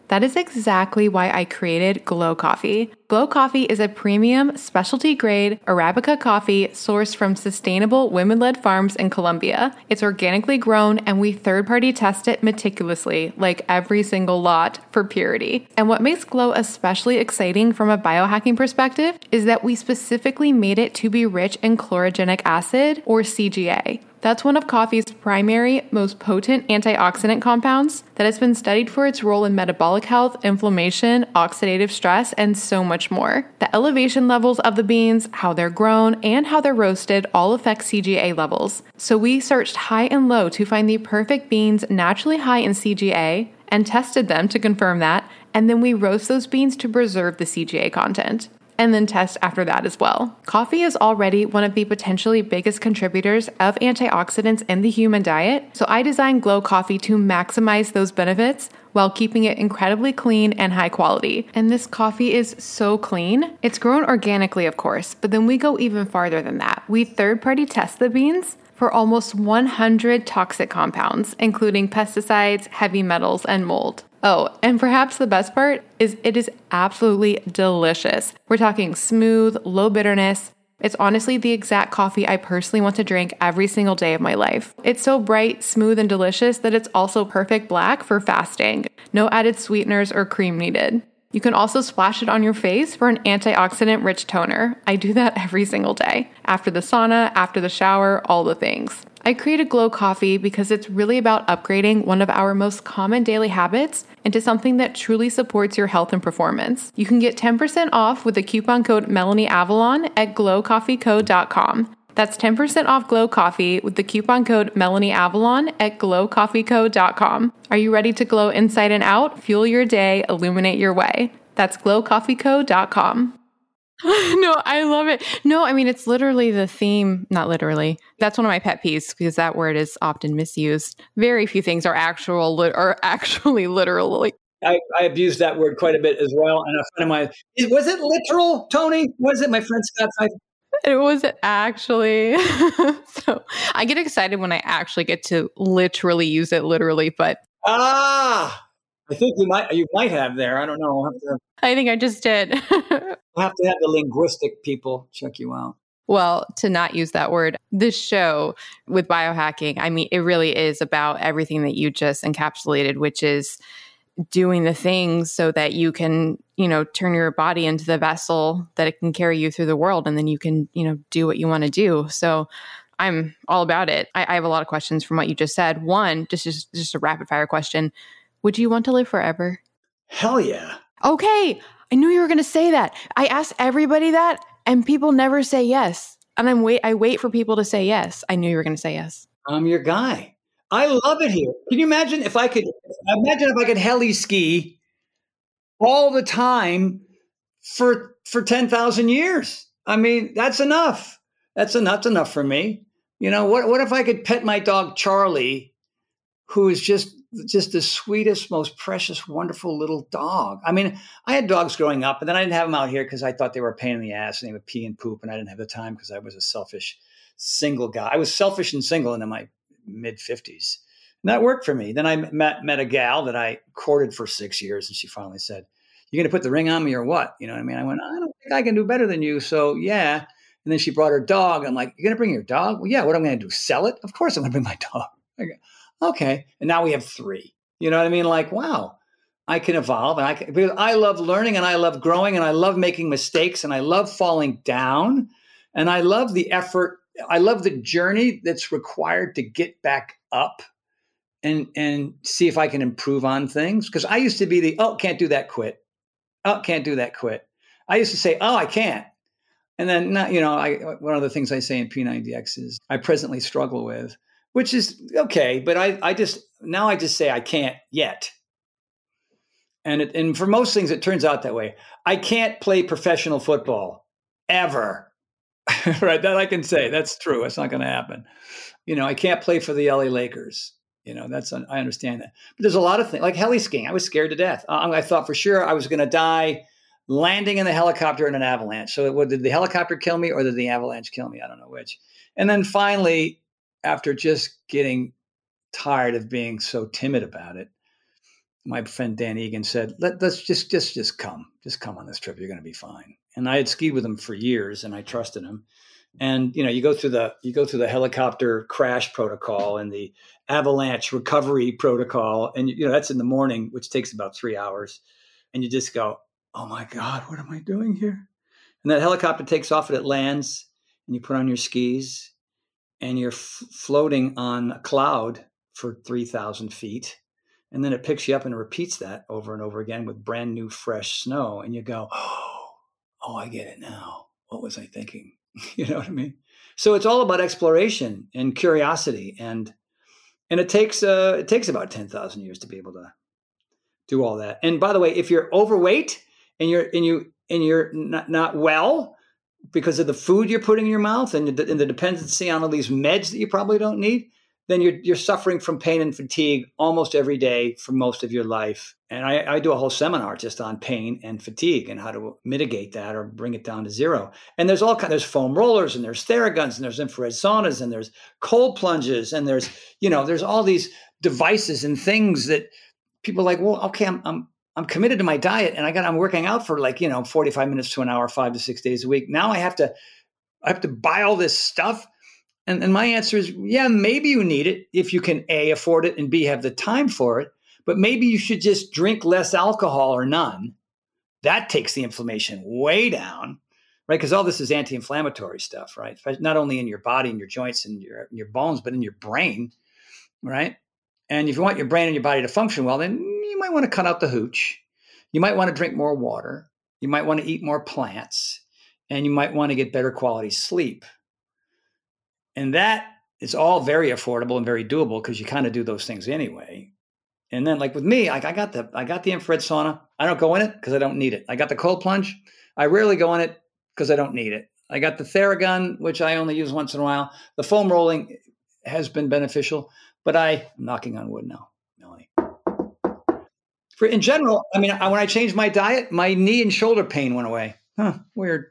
That is exactly why I created Glow Coffee. Glow Coffee is a premium, specialty-grade Arabica coffee sourced from sustainable women-led farms in Colombia. It's organically grown, and we third-party test it meticulously, like every single lot, for purity. And what makes Glow especially exciting from a biohacking perspective is that we specifically made it to be rich in chlorogenic acid, or CGA. That's one of coffee's primary, most potent antioxidant compounds that has been studied for its role in metabolic health, inflammation, oxidative stress, and so much more. The elevation levels of the beans, how they're grown, and how they're roasted all affect CGA levels. So we searched high and low to find the perfect beans naturally high in CGA and tested them to confirm that, and then we roast those beans to preserve the CGA content, and then test after that as well. Coffee is already one of the potentially biggest contributors of antioxidants in the human diet, so I designed Glow Coffee to maximize those benefits while keeping it incredibly clean and high quality. And this coffee is so clean. It's grown organically, of course, but then we go even farther than that. We third-party test the beans for almost 100 toxic compounds, including pesticides, heavy metals, and mold. Oh, and perhaps the best part is it is absolutely delicious. We're talking smooth, low bitterness. It's honestly the exact coffee I personally want to drink every single day of my life. It's so bright, smooth, and delicious that it's also perfect black for fasting. No added sweeteners or cream needed. You can also splash it on your face for an antioxidant-rich toner. I do that every single day. After the sauna, after the shower, all the things. I created Glow Coffee because it's really about upgrading one of our most common daily habits into something that truly supports your health and performance. You can get 10% off with the coupon code MelanieAvalon at glowcoffeeco.com. That's 10% off Glow Coffee with the coupon code MelanieAvalon at glowcoffeeco.com. Are you ready to glow inside and out? Fuel your day, illuminate your way. That's glowcoffeeco.com. No, I love it. No, I mean, it's literally the theme, not literally. That's one of my pet peeves because that word is often misused. Very few things are actually literally. I abused that word quite a bit as well. And a friend of mine, was it literal, Tony? Was it my friend Scott? It was actually. So I get excited when I actually get to literally use it literally, but. I think you might have there. I don't know. I think I just did. We'll have to have the linguistic people check you out. Well, to not use that word, this show with biohacking, I mean, it really is about everything that you just encapsulated, which is doing the things so that you can, turn your body into the vessel that it can carry you through the world. And then you can, do what you want to do. So I'm all about it. I have a lot of questions from what you just said. One, just a rapid fire question. Would you want to live forever? Hell yeah. Okay. I knew you were going to say that. I asked everybody that and people never say yes. And I wait for people to say yes. I knew you were going to say yes. I'm your guy. I love it here. Can you imagine if I could heli ski all the time for 10,000 years? I mean, that's enough. That's enough for me. What if I could pet my dog Charlie, who is just the sweetest, most precious, wonderful little dog. I mean, I had dogs growing up, and then I didn't have them out here because I thought they were a pain in the ass and they would pee and poop, and I didn't have the time because I was a selfish single guy. I was selfish and single in my mid-50s. And that worked for me. Then I met a gal that I courted for 6 years, and she finally said, "You going to put the ring on me or what?" You know what I mean? I went, "I don't think I can do better than you, so yeah." And then she brought her dog. I'm like, "You're going to bring your dog?" "Well, yeah, what am I going to do, sell it?" "Of course I'm going to bring my dog." I go, "Okay." And now we have 3. You know what I mean? Like, wow, I can evolve. And because I love learning and I love growing and I love making mistakes and I love falling down and I love the effort. I love the journey that's required to get back up and see if I can improve on things. Because I used to be can't do that, quit. Oh, can't do that, quit. I used to say, oh, I can't. And then, one of the things I say in P90X is I presently struggle with, which is okay. But I just say I can't yet. And for most things, it turns out that way. I can't play professional football ever. Right. That I can say. That's true. It's not going to happen. I can't play for the LA Lakers. I understand that. But there's a lot of things like heli skiing. I was scared to death. I thought for sure I was going to die landing in the helicopter in an avalanche. So did the helicopter kill me or did the avalanche kill me? I don't know which. And then finally, after just getting tired of being so timid about it, my friend Dan Egan said, let's just come on this trip. You're going to be fine. And I had skied with him for years and I trusted him. And, you go through the helicopter crash protocol and the avalanche recovery protocol. And, that's in the morning, which takes about 3 hours. And you just go, oh my God, what am I doing here? And that helicopter takes off and it lands and you put on your skis and you're floating on a cloud for 3,000 feet. And then it picks you up and repeats that over and over again with brand new, fresh snow. And you go, oh, I get it now. What was I thinking? You know what I mean? So it's all about exploration and curiosity. And it takes about 10,000 years to be able to do all that. And by the way, if you're overweight and you're not well because of the food you're putting in your mouth and the dependency on all these meds that you probably don't need, then you're suffering from pain and fatigue almost every day for most of your life. And I do a whole seminar just on pain and fatigue and how to mitigate that or bring it down to zero. And there's there's foam rollers and there's Theraguns and there's infrared saunas and there's cold plunges and there's all these devices and things that people are like, well, okay, I'm committed to my diet and I'm working out for 45 minutes to an hour, 5 to 6 days a week. Now I have to buy all this stuff. And my answer is, yeah, maybe you need it if you can A, afford it, and B, have the time for it. But maybe you should just drink less alcohol or none. That takes the inflammation way down, right? Because all this is anti-inflammatory stuff, right? Not only in your body and your joints and your bones, but in your brain, right? And if you want your brain and your body to function well, then you might want to cut out the hooch. You might want to drink more water. You might want to eat more plants. And you might want to get better quality sleep. And that is all very affordable and very doable because you kind of do those things anyway. And then like with me, I got the infrared sauna. I don't go in it because I don't need it. I got the cold plunge. I rarely go in it because I don't need it. I got the Theragun, which I only use once in a while. The foam rolling has been beneficial, but I'm knocking on wood now, Melanie. In general, I mean, when I changed my diet, my knee and shoulder pain went away. Weird.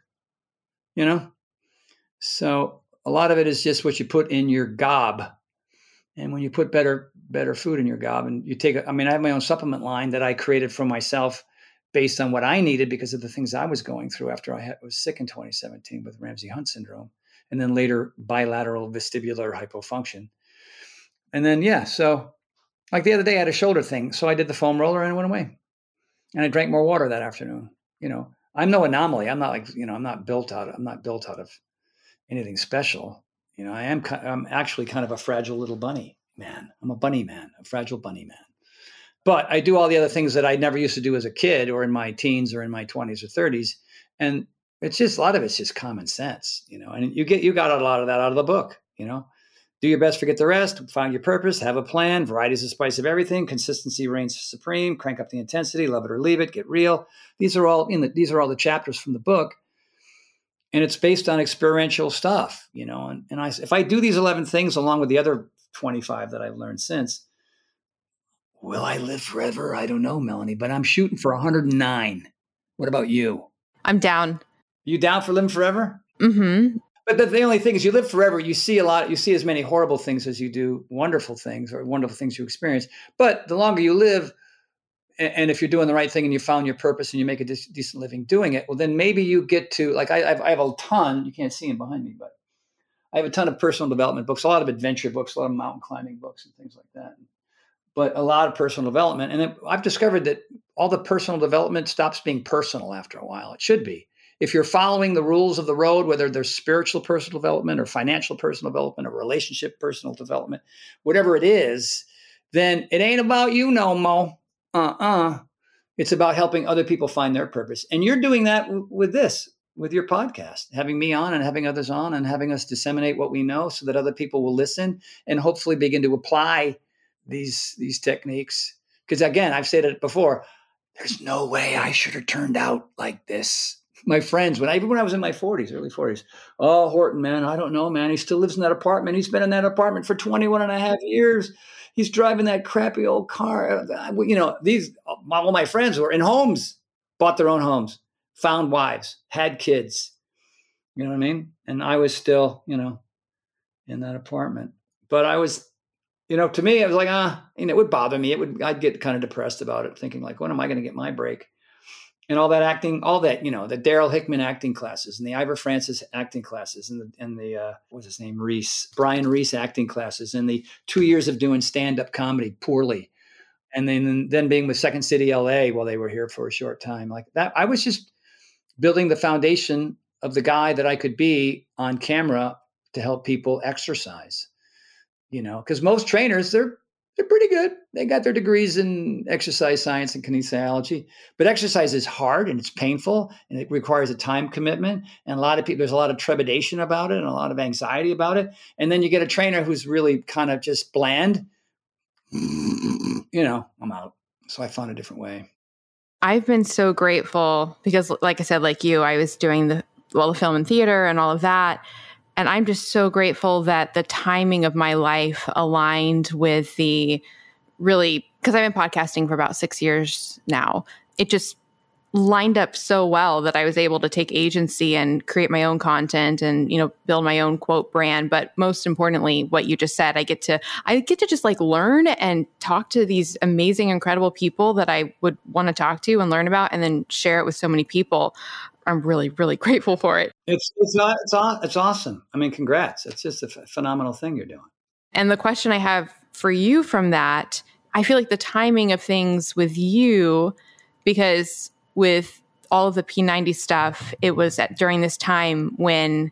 So a lot of it is just what you put in your gob. And when you put better food in your gob and you take I have my own supplement line that I created for myself based on what I needed because of the things I was going through after I was sick in 2017 with Ramsay-Hunt syndrome. And then later bilateral vestibular hypofunction. And then, so like the other day I had a shoulder thing. So I did the foam roller and it went away. And I drank more water that afternoon. I'm no anomaly. I'm not I'm not built out of anything special. I'm actually kind of a fragile little bunny man. I'm a bunny man, a fragile bunny man. But I do all the other things that I never used to do as a kid or in my teens or in my 20s or 30s. And it's just a lot of it's just common sense, and you got a lot of that out of the book, Do your best, forget the rest, find your purpose, have a plan, variety is the spice of everything, consistency reigns supreme, crank up the intensity, love it or leave it, get real. These are all the chapters from the book. And it's based on experiential stuff, and if I do these 11 things along with the other 25 that I've learned since, will I live forever? I don't know, Melanie, but I'm shooting for 109. What about you? I'm down. You down for living forever? Mm-hmm. But the only thing is you live forever, you see as many horrible things as you do wonderful things or wonderful things you experience. But the longer you live, and if you're doing the right thing and you found your purpose and you make a decent living doing it, well, then maybe you get to, like I have a ton, you can't see them behind me, but I have a ton of personal development books, a lot of adventure books, a lot of mountain climbing books and things like that. But a lot of personal development. And I've discovered that all the personal development stops being personal after a while. It should be. If you're following the rules of the road, whether there's spiritual personal development or financial personal development or relationship personal development, whatever it is, then it ain't about you no more. It's about helping other people find their purpose. And you're doing that with your podcast, having me on and having others on and having us disseminate what we know so that other people will listen and hopefully begin to apply these techniques. Because again, I've said it before, there's no way I should have turned out like this. My friends, when I was in my 40s, early 40s, oh, Horton, man, I don't know, man. He still lives in that apartment. He's been in that apartment for 21 and a half years. He's driving that crappy old car. All my friends were in homes, bought their own homes, found wives, had kids. You know what I mean? And I was still, in that apartment. But I was To me, I was like, it would bother me. I'd get kind of depressed about it, thinking like, when am I going to get my break? And all that acting, the Daryl Hickman acting classes and the Ivor Francis acting classes and the what's his name? Brian Reese acting classes and the 2 years of doing stand-up comedy poorly. And then being with Second City LA while they were here for a short time like that. I was just building the foundation of the guy that I could be on camera to help people exercise, because most trainers, they're pretty good. They got their degrees in exercise science and kinesiology, but exercise is hard and it's painful and it requires a time commitment. And a lot of people, there's a lot of trepidation about it and a lot of anxiety about it. And then you get a trainer who's really kind of just bland, I'm out. So I found a different way. I've been so grateful because, like I said, like you, I was doing the film and theater and all of that. And I'm just so grateful that the timing of my life aligned with because I've been podcasting for about 6 years now. It just lined up so well that I was able to take agency and create my own content and, build my own quote brand. But most importantly, what you just said, I get to just like learn and talk to these amazing, incredible people that I would want to talk to and learn about and then share it with so many people. I'm really, really grateful for it. It's awesome. I mean, congrats. It's just a phenomenal thing you're doing. And the question I have for you from that, I feel like the timing of things with you, because with all of the P90 stuff, it was during this time when,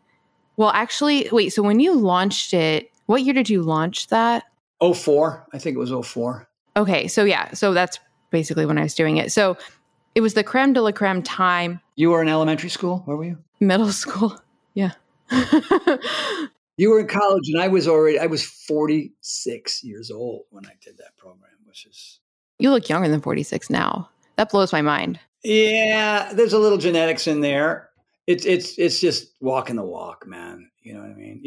so when you launched it, what year did you launch that? 2004. I think it was 2004. Okay. So yeah. So that's basically when I was doing it. So it was the creme de la creme time. You were in elementary school? Where were you? Middle school. Yeah. You were in college and I was 46 years old when I did that program, which is... You look younger than 46 now. That blows my mind. Yeah, there's a little genetics in there. It's just walking the walk, man. You know what I mean?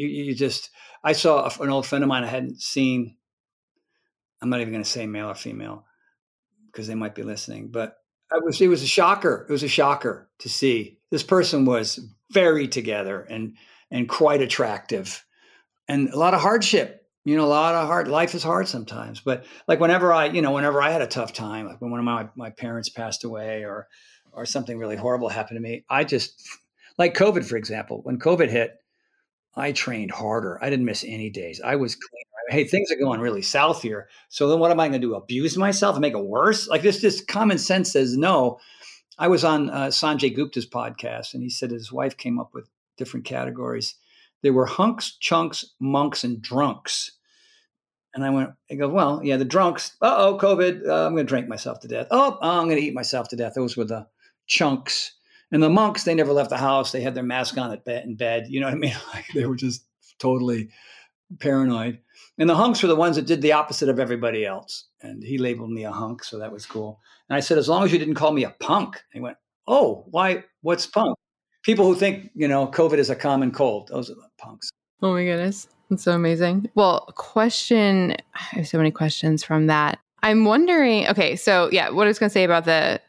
I saw an old friend of mine I hadn't seen. I'm not even going to say male or female because they might be listening, but it was a shocker. It was a shocker to see this person was very together and quite attractive and a lot of hardship. Life is hard sometimes, but like whenever I had a tough time, like when one of my parents passed away or something really horrible happened to me, I just, like COVID, for example, when COVID hit, I trained harder. I didn't miss any days. I was clean. Hey, things are going really south here. So then what am I going to do? Abuse myself and make it worse? Like this common sense says no. I was on Sanjay Gupta's podcast and he said his wife came up with different categories. There were hunks, chunks, monks, and drunks. And I go, well, yeah, the drunks, COVID, I'm going to drink myself to death. I'm going to eat myself to death. Those were the chunks. And the monks, they never left the house. They had their mask on in bed. You know what I mean? Like, they were just totally paranoid. And the hunks were the ones that did the opposite of everybody else. And he labeled me a hunk, so that was cool. And I said, as long as you didn't call me a punk. And he went, oh, why? What's punk? People who think, COVID is a common cold. Those are the punks. Oh my goodness. That's so amazing. Well, I have so many questions from that. I'm wondering, okay, so yeah, what I was going to say about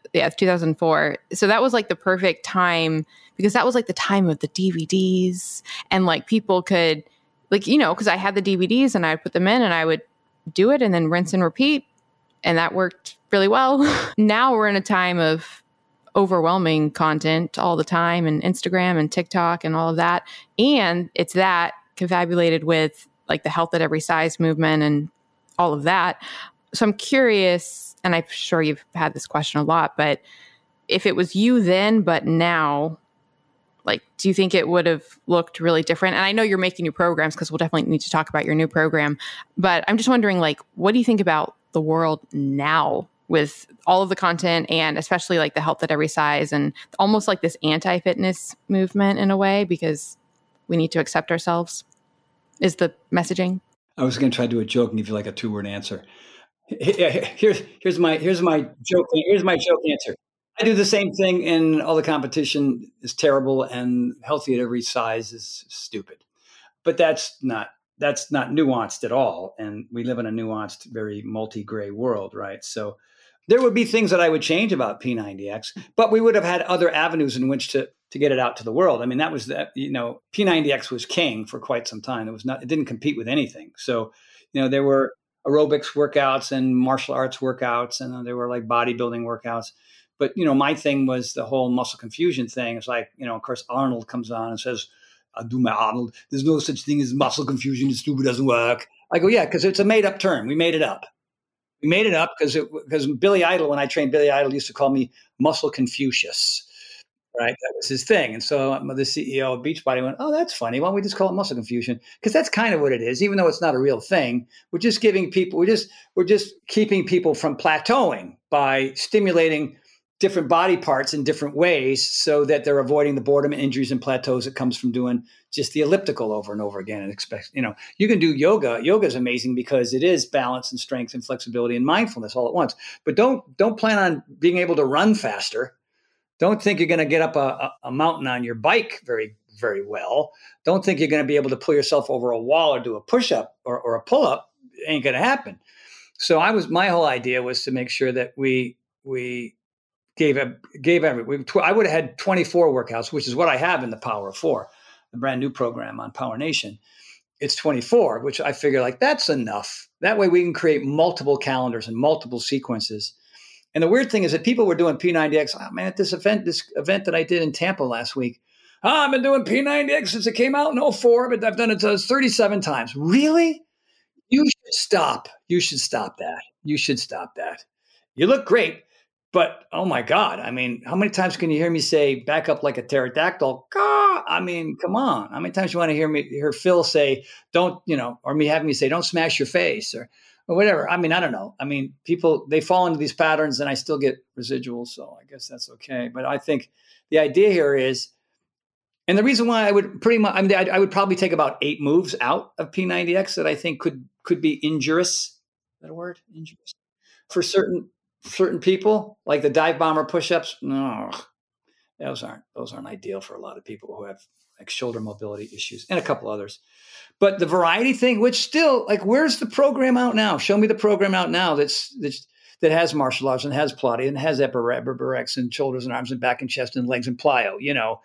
2004. So that was like the perfect time because that was like the time of the DVDs and like people could because I had the DVDs and I'd put them in and I would do it and then rinse and repeat. And that worked really well. Now we're in a time of overwhelming content all the time and Instagram and TikTok and all of that. And it's that confabulated with like the health at every size movement and all of that. So I'm curious, and I'm sure you've had this question a lot, but if it was you then, but now, like, do you think it would have looked really different? And I know you're making new programs because we'll definitely need to talk about your new program, but I'm just wondering, like, what do you think about the world now with all of the content and especially like the health at every size and almost like this anti-fitness movement in a way, because we need to accept ourselves is the messaging? I was going to try to do a joke and give you like a 2-word answer. Here's my joke answer. I do the same thing and all the competition is terrible and healthy at every size is stupid. But that's not nuanced at all. And we live in a nuanced, very multi-gray world, right? So there would be things that I would change about P90X, but we would have had other avenues in which to get it out to the world. I mean, that was P90X was king for quite some time. It didn't compete with anything. So, there were aerobics workouts and martial arts workouts, and there were like bodybuilding workouts. But, my thing was the whole muscle confusion thing. It's like, of course, Arnold comes on and says, I'll do my Arnold. There's no such thing as muscle confusion. It's stupid, doesn't work. I go, yeah, because it's a made up term. We made it up. We made it up because Billy Idol, when I trained Billy Idol, used to call me Muscle Confucius. Right. That was his thing. And so the CEO of Beachbody went, oh, that's funny. Why don't we just call it muscle confusion? Because that's kind of what it is, even though it's not a real thing. We're just giving people, we're just keeping people from plateauing by stimulating different body parts in different ways so that they're avoiding the boredom and injuries and plateaus that comes from doing just the elliptical over and over again. And expect, you can do yoga. Yoga is amazing because it is balance and strength and flexibility and mindfulness all at once. But don't plan on being able to run faster. Don't think you're going to get up a mountain on your bike very, very well. Don't think you're going to be able to pull yourself over a wall or do a push-up or a pull-up. It ain't going to happen. So my whole idea was to make sure that we gave I would have had 24 workouts, which is what I have in the Power of 4, the brand new program on Power Nation. It's 24, which I figure like that's enough. That way we can create multiple calendars and multiple sequences. And the weird thing is that people were doing P90X. Oh, man, at this event that I did in Tampa last week, I've been doing P90X since it came out in 2004, but I've done it 37 times. Really? You should stop. You should stop that. You should stop that. You look great, but oh my God. I mean, how many times can you hear me say back up like a pterodactyl? I mean, come on. How many times you want to hear Phil say, don't, or me having me say, don't smash your face or whatever. I mean, I don't know. I mean, people, they fall into these patterns and I still get residuals. So I guess that's okay. But I think the idea here is, and the reason why I would I would probably take about 8 moves out of P90X that I think could be injurious. Is that a word? Injurious. For certain people, like the dive bomber push-ups. No, those aren't ideal for a lot of people who have like shoulder mobility issues and a couple others. But the variety thing, which still, like, where's the program out now? Show me the program out now that has martial arts and has Pilates and has EpiRex and shoulders and arms and back and chest and legs and plyo.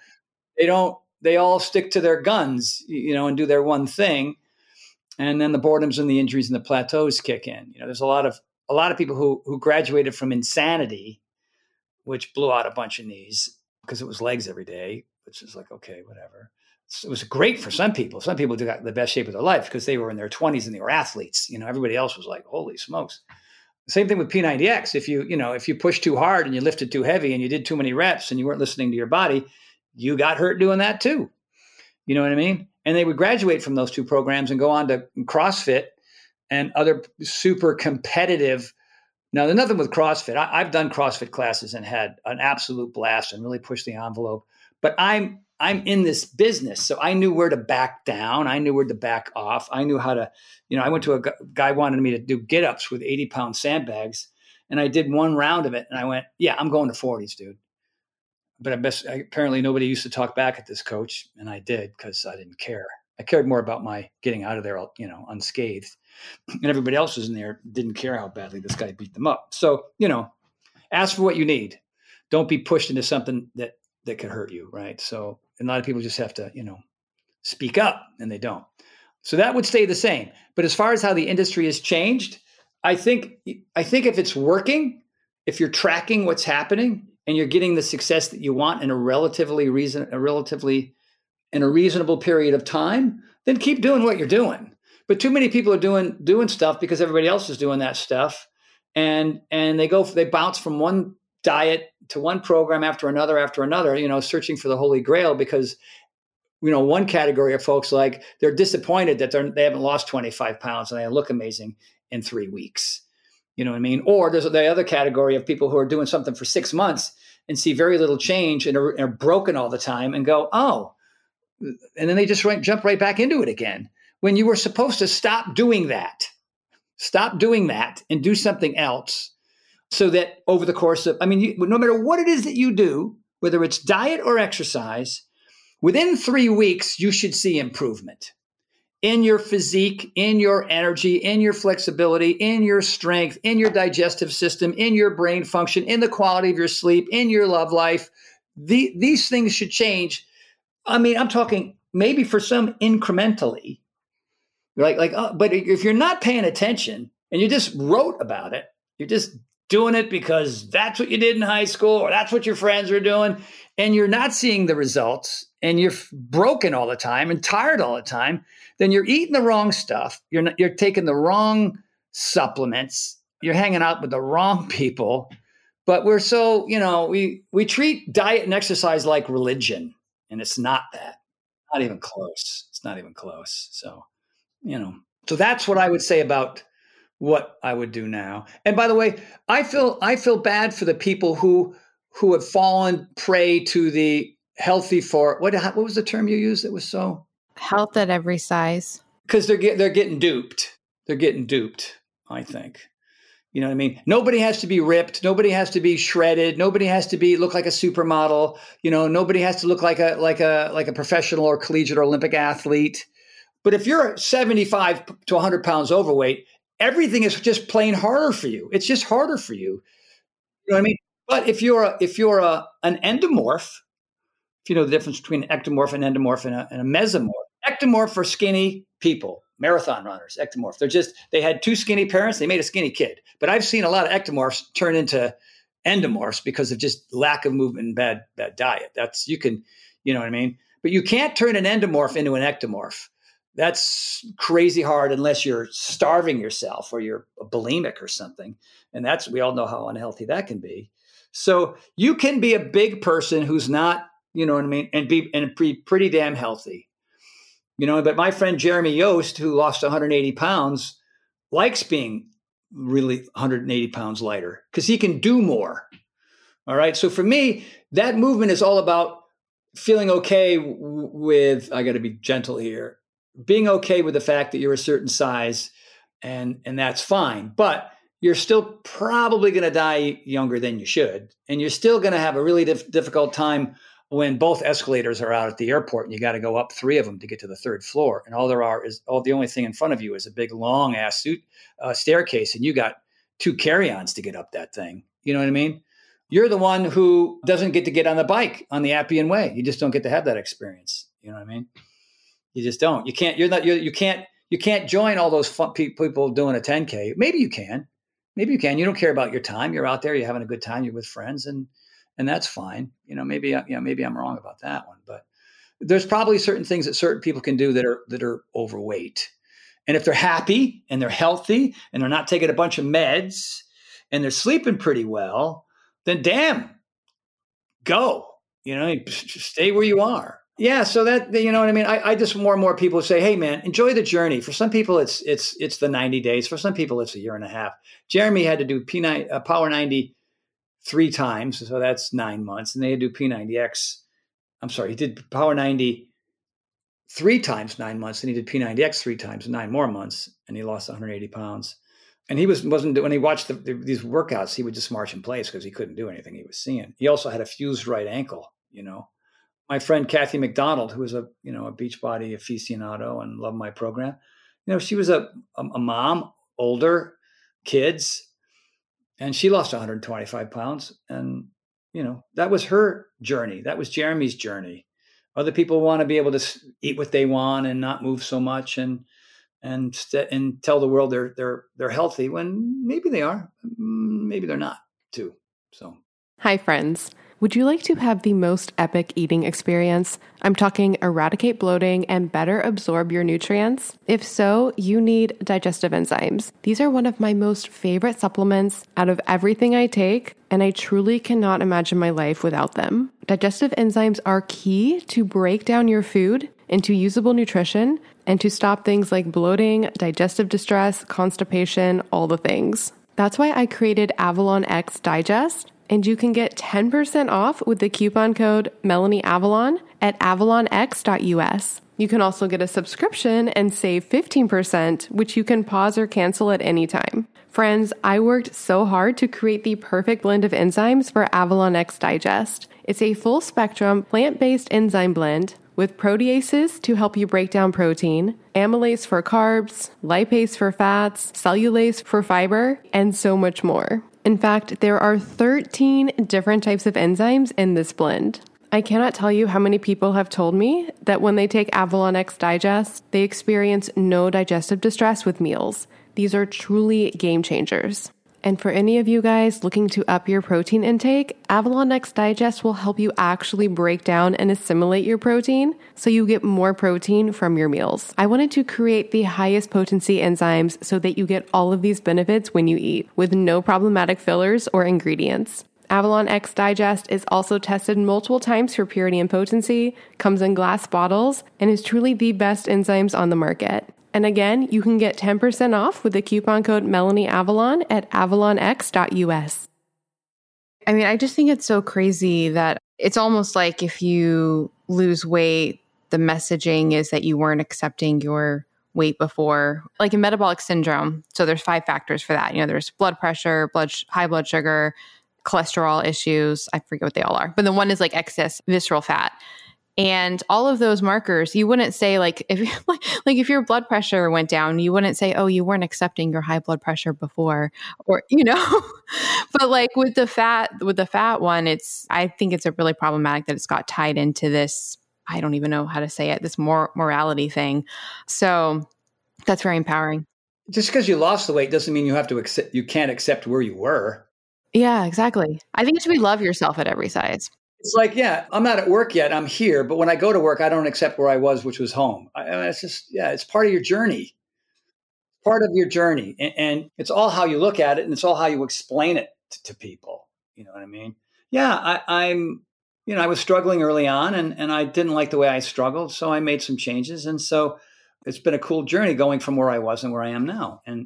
They all stick to their guns, and do their one thing. And then the boredoms and the injuries and the plateaus kick in. There's a lot of people who graduated from insanity, which blew out a bunch of knees because it was legs every day, which is like, okay, whatever. It was great for some people. Some people got the best shape of their life because they were in their 20s and they were athletes. Everybody else was like, holy smokes. Same thing with P90X. If you pushed too hard and you lifted too heavy and you did too many reps and you weren't listening to your body, you got hurt doing that too. You know what I mean? And they would graduate from those 2 programs and go on to CrossFit and other super competitive. Now, there's nothing with CrossFit. I've done CrossFit classes and had an absolute blast and really pushed the envelope. But I'm in this business, so I knew where to back down. I knew where to back off. I knew how to, I went to a guy wanted me to do get-ups with 80-pound sandbags, and I did 1 round of it, and I went, yeah, I'm going to 40s, dude. But apparently nobody used to talk back at this coach, and I did because I didn't care. I cared more about my getting out of there, unscathed. And everybody else was in there didn't care how badly this guy beat them up. So, ask for what you need. Don't be pushed into something that could hurt you, right? So a lot of people just have to, speak up, and they don't. So that would stay the same. But as far as how the industry has changed, I think if it's working, if you're tracking what's happening and you're getting the success that you want in a reasonable period of time, then keep doing what you're doing. But too many people are doing stuff because everybody else is doing that stuff, and they bounce from one diet to one program after another, searching for the Holy Grail because, one category of folks, like, they're disappointed that they haven't lost 25 pounds and they look amazing in 3 weeks. You know what I mean? Or there's the other category of people who are doing something for 6 months and see very little change and are broken all the time and go, oh, and then they just jump right back into it again. When you were supposed to stop doing that and do something else. So that over the course of, no matter what it is that you do, whether it's diet or exercise, within 3 weeks, you should see improvement in your physique, in your energy, in your flexibility, in your strength, in your digestive system, in your brain function, in the quality of your sleep, in your love life. These things should change. I'm talking maybe for some incrementally, but if you're not paying attention, and you just wrote about it, you're just doing it because that's what you did in high school or that's what your friends are doing, and you're not seeing the results and you're broken all the time and tired all the time, then you're eating the wrong stuff. You're taking the wrong supplements. You're hanging out with the wrong people. But we're so, we treat diet and exercise like religion, and it's not that. Not even close. It's not even close. So, so that's what I would say about what I would do now. And by the way, I feel bad for the people who have fallen prey to the healthy for what was the term you used that was so health at every size? Because they're getting duped. They're getting duped, I think. You know what I mean? Nobody has to be ripped. Nobody has to be shredded. Nobody has to look like a supermodel. Nobody has to look like a professional or collegiate or Olympic athlete. But if you're 75 to 100 pounds overweight, everything is just plain harder for you. It's just harder for you. You know what I mean? But if you're an endomorph, if you know the difference between an ectomorph and endomorph and a mesomorph. Ectomorph are skinny people, marathon runners, ectomorph. They had two skinny parents, they made a skinny kid. But I've seen a lot of ectomorphs turn into endomorphs because of just lack of movement and bad diet. You know what I mean? But you can't turn an endomorph into an ectomorph. That's crazy hard unless you're starving yourself or you're bulimic or something. And we all know how unhealthy that can be. So you can be a big person who's not, you know what I mean, and be pretty damn healthy. But my friend Jeremy Yost, who lost 180 pounds, likes being really 180 pounds lighter because he can do more. All right. So for me, that movement is all about feeling okay with, I got to be gentle here, being okay with the fact that you're a certain size and that's fine. But you're still probably going to die younger than you should. And you're still going to have a really difficult time when both escalators are out at the airport and you got to go up 3 of them to get to the 3rd floor. And the only thing in front of you is a big long ass staircase. And you got 2 carry-ons to get up that thing. You know what I mean? You're the one who doesn't get to get on the bike on the Appian Way. You just don't get to have that experience. You know what I mean? You just don't. You can't join all those fun people doing a 10K. Maybe you can. You don't care about your time. You're out there, you're having a good time, you're with friends, and that's fine. Maybe I'm wrong about that one, but there's probably certain things that certain people can do that are overweight. And if they're happy and they're healthy and they're not taking a bunch of meds and they're sleeping pretty well, then damn, go, stay where you are. Yeah. So that, you know what I mean? I just more and more people say, hey man, enjoy the journey. For some people it's the 90 days. For some people it's a year and a half. Jeremy had to do Power 90 3 times. So that's 9 months. And they had to do P90X. I'm sorry. He did Power 90 3 times, 9 months. And he did P90X 3 times, 9 more months. And he lost 180 pounds. And he wasn't, when he watched these workouts, he would just march in place because he couldn't do anything he was seeing. He also had a fused right ankle, My friend Kathy McDonald, who was a Beachbody aficionado and loved my program, she was a mom, older, kids, and she lost 125 pounds. And, that was her journey. That was Jeremy's journey. Other people want to be able to eat what they want and not move so much and tell the world they're healthy when maybe they are, maybe they're not too. So. Hi, friends. Would you like to have the most epic eating experience? I'm talking eradicate bloating and better absorb your nutrients. If so, you need digestive enzymes. These are one of my most favorite supplements out of everything I take, and I truly cannot imagine my life without them. Digestive enzymes are key to break down your food into usable nutrition and to stop things like bloating, digestive distress, constipation, all the things. That's why I created Avalon X Digest. And you can get 10% off with the coupon code MelanieAvalon at avalonx.us. You can also get a subscription and save 15%, which you can pause or cancel at any time. Friends, I worked so hard to create the perfect blend of enzymes for Avalon X Digest. It's a full-spectrum, plant-based enzyme blend with proteases to help you break down protein, amylase for carbs, lipase for fats, cellulase for fiber, and so much more. In fact, there are 13 different types of enzymes in this blend. I cannot tell you how many people have told me that when they take Avalon X Digest, they experience no digestive distress with meals. These are truly game changers. And for any of you guys looking to up your protein intake, Avalon X Digest will help you actually break down and assimilate your protein so you get more protein from your meals. I wanted to create the highest potency enzymes so that you get all of these benefits when you eat with no problematic fillers or ingredients. Avalon X Digest is also tested multiple times for purity and potency, comes in glass bottles, and is truly the best enzymes on the market. And again, you can get 10% off with the coupon code MelanieAvalon at avalonx.us. I mean, I just think it's so crazy that it's almost like if you lose weight, the messaging is that you weren't accepting your weight before. Like in metabolic syndrome, so there's 5 factors for that. There's blood pressure, high blood sugar, cholesterol issues. I forget what they all are. But the one is like excess visceral fat. And all of those markers, you wouldn't say if your blood pressure went down, you wouldn't say, oh, you weren't accepting your high blood pressure before, or, but like with the fat one, I think it's a really problematic that it's got tied into this, I don't even know how to say it, this morality thing. So that's very empowering. Just because you lost the weight doesn't mean you can't accept where you were. Yeah, exactly. I think it should be love yourself at every size. It's like, yeah, I'm not at work yet. I'm here. But when I go to work, I don't accept where I was, which was home. It's just, yeah, it's part of your journey. Part of your journey. And it's all how you look at it. And it's all how you explain it to people. You know what I mean? Yeah, I was struggling early on and I didn't like the way I struggled. So I made some changes. And so it's been a cool journey going from where I was and where I am now. And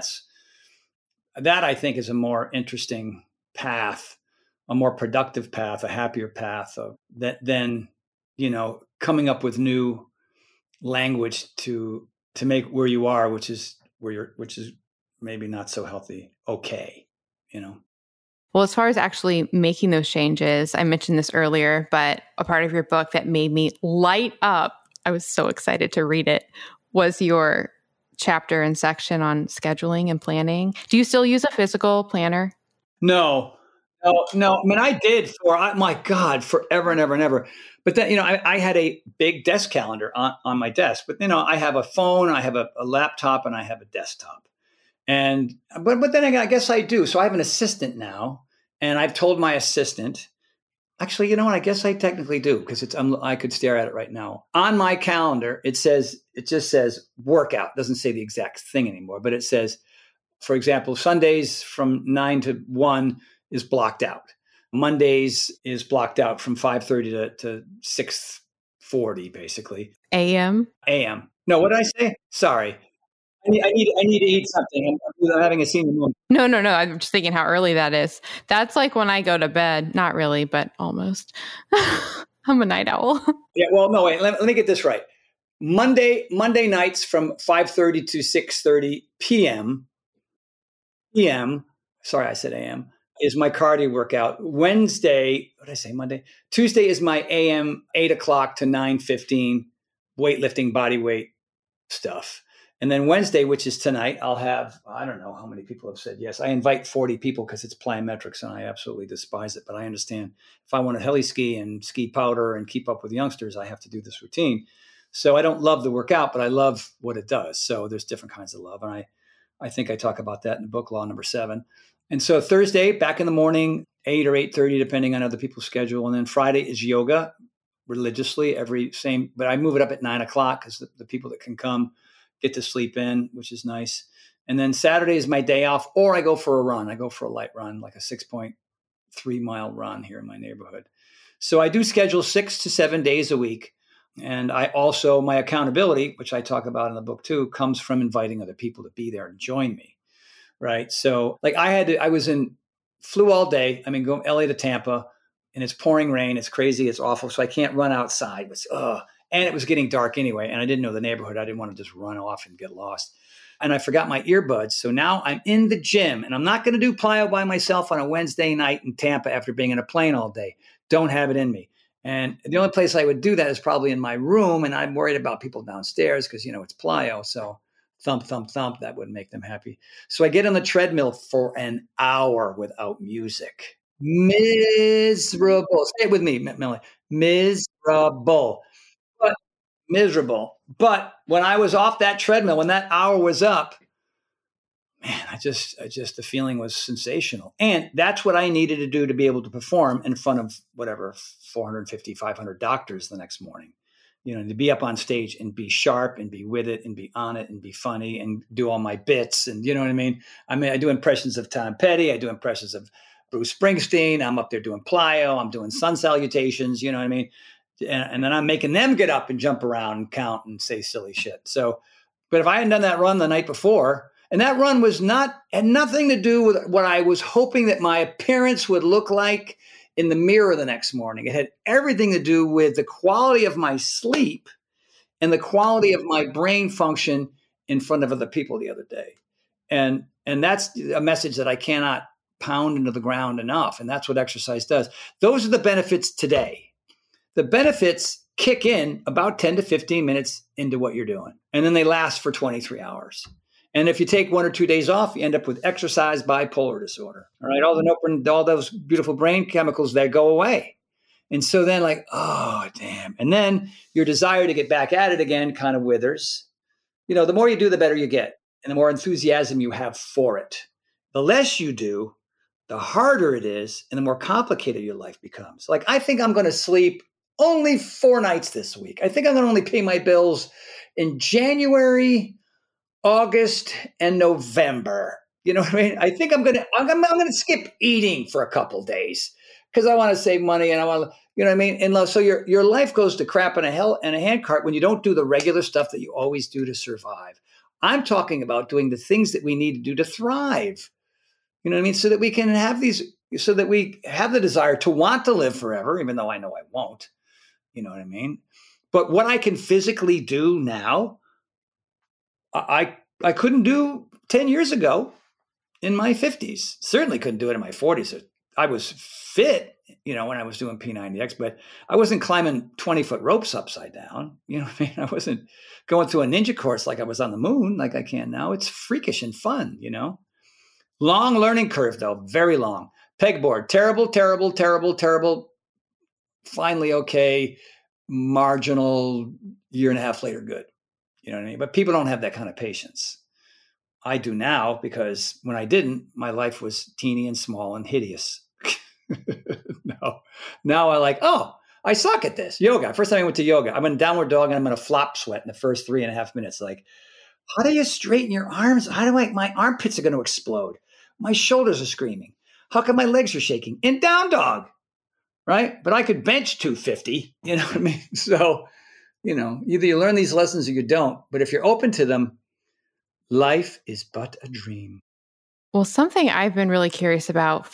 that I think is a more interesting path, a more productive path, a happier path than coming up with new language to make where you are, which is maybe not so healthy. Okay. Well, as far as actually making those changes, I mentioned this earlier, but a part of your book that made me light up, I was so excited to read it, was your chapter and section on scheduling and planning. Do you still use a physical planner? No. I mean, I did my God, forever and ever and ever. But then, I had a big desk calendar on my desk. But, I have a phone, I have a laptop, and I have a desktop. But then I guess I do. So I have an assistant now. And I've told my assistant, actually, you know what? I guess I technically do because I could stare at it right now. On my calendar, it just says workout. It doesn't say the exact thing anymore, but it says, for example, Sundays from 9 to 1 is blocked out. Mondays is blocked out from 5:30 to 6:40, basically. AM. No, what did I say? Sorry. I need to eat something. I'm having a senior moment. No. I'm just thinking how early that is. That's like when I go to bed. Not really, but almost. I'm a night owl. Yeah. Well, no, wait. Let me get this right. Monday nights from 5:30 to 6:30 p.m. Sorry, I said AM. Is my cardio workout. Wednesday, what did I say? Monday? Tuesday is my AM 8 o'clock to 9:15 weightlifting body weight stuff. And then Wednesday, which is tonight, I'll have, I don't know how many people have said yes. I invite 40 people because it's plyometrics and I absolutely despise it. But I understand if I want to heli ski and ski powder and keep up with youngsters, I have to do this routine. So I don't love the workout, but I love what it does. So there's different kinds of love. And I think I talk about that in book Law Number 7. And so Thursday, back in the morning, 8 or 8:30, depending on other people's schedule. And then Friday is yoga religiously but I move it up at 9 o'clock because the people that can come get to sleep in, which is nice. And then Saturday is my day off, or I go for a run. I go for a light run, like a 6.3 mile run here in my neighborhood. So I do schedule 6 to 7 days a week. And I also, my accountability, which I talk about in the book too, comes from inviting other people to be there and join me. Right. So like flew all day. I mean, go LA to Tampa and it's pouring rain. It's crazy. It's awful. So I can't run outside. And it was getting dark anyway. And I didn't know the neighborhood. I didn't want to just run off and get lost. And I forgot my earbuds. So now I'm in the gym and I'm not going to do plyo by myself on a Wednesday night in Tampa after being in a plane all day. Don't have it in me. And the only place I would do that is probably in my room. And I'm worried about people downstairs because, it's plyo. So thump, thump, thump, that would make them happy. So I get on the treadmill for an hour without music. Miserable. Say it with me, Millie. Miserable. Miserable. But when I was off that treadmill, when that hour was up, man, the feeling was sensational. And that's what I needed to do to be able to perform in front of whatever, 450, 500 doctors the next morning. To be up on stage and be sharp and be with it and be on it and be funny and do all my bits. And you know what I mean? I do impressions of Tom Petty. I do impressions of Bruce Springsteen. I'm up there doing plyo. I'm doing sun salutations. You know what I mean? And then I'm making them get up and jump around and count and say silly shit. So, but if I hadn't done that run the night before, and that run had nothing to do with what I was hoping that my appearance would look like in the mirror the next morning. It had everything to do with the quality of my sleep and the quality of my brain function in front of other people the other day. And that's a message that I cannot pound into the ground enough. And that's what exercise does. Those are the benefits today. The benefits kick in about 10 to 15 minutes into what you're doing. And then they last for 23 hours. And if you take 1 or 2 days off, you end up with exercise bipolar disorder. All right. All those beautiful brain chemicals, they go away. And so then oh, damn. And then your desire to get back at it again kind of withers. The more you do, the better you get. And the more enthusiasm you have for it. The less you do, the harder it is. And the more complicated your life becomes. I think I'm going to sleep only 4 nights this week. I think I'm going to only pay my bills in January, August, and November. You know what I mean? I think I'm gonna skip eating for a couple of days because I want to save money and I want to, you know what I mean? And so your life goes to crap in a handcart when you don't do the regular stuff that you always do to survive. I'm talking about doing the things that we need to do to thrive. You know what I mean? So that we can have so that we have the desire to want to live forever, even though I know I won't. You know what I mean? But what I can physically do now, I couldn't do 10 years ago in my 50s. Certainly couldn't do it in my 40s. I was fit, when I was doing P90X, but I wasn't climbing 20-foot ropes upside down. You know what I mean? I wasn't going through a ninja course like I was on the moon, like I can now. It's freakish and fun, Long learning curve, though, very long. Pegboard, terrible, terrible, terrible, terrible. Finally, okay, marginal, year and a half later, good. You know what I mean? But people don't have that kind of patience. I do now because when I didn't, my life was teeny and small and hideous. Now I suck at this. Yoga. First time I went to yoga, I'm in downward dog and I'm in a flop sweat in the first 3.5 minutes. How do you straighten your arms? My armpits are going to explode. My shoulders are screaming. How come my legs are shaking? In down dog, right? But I could bench 250, you know what I mean? So, either you learn these lessons or you don't. But if you're open to them, life is but a dream. Well, something I've been really curious about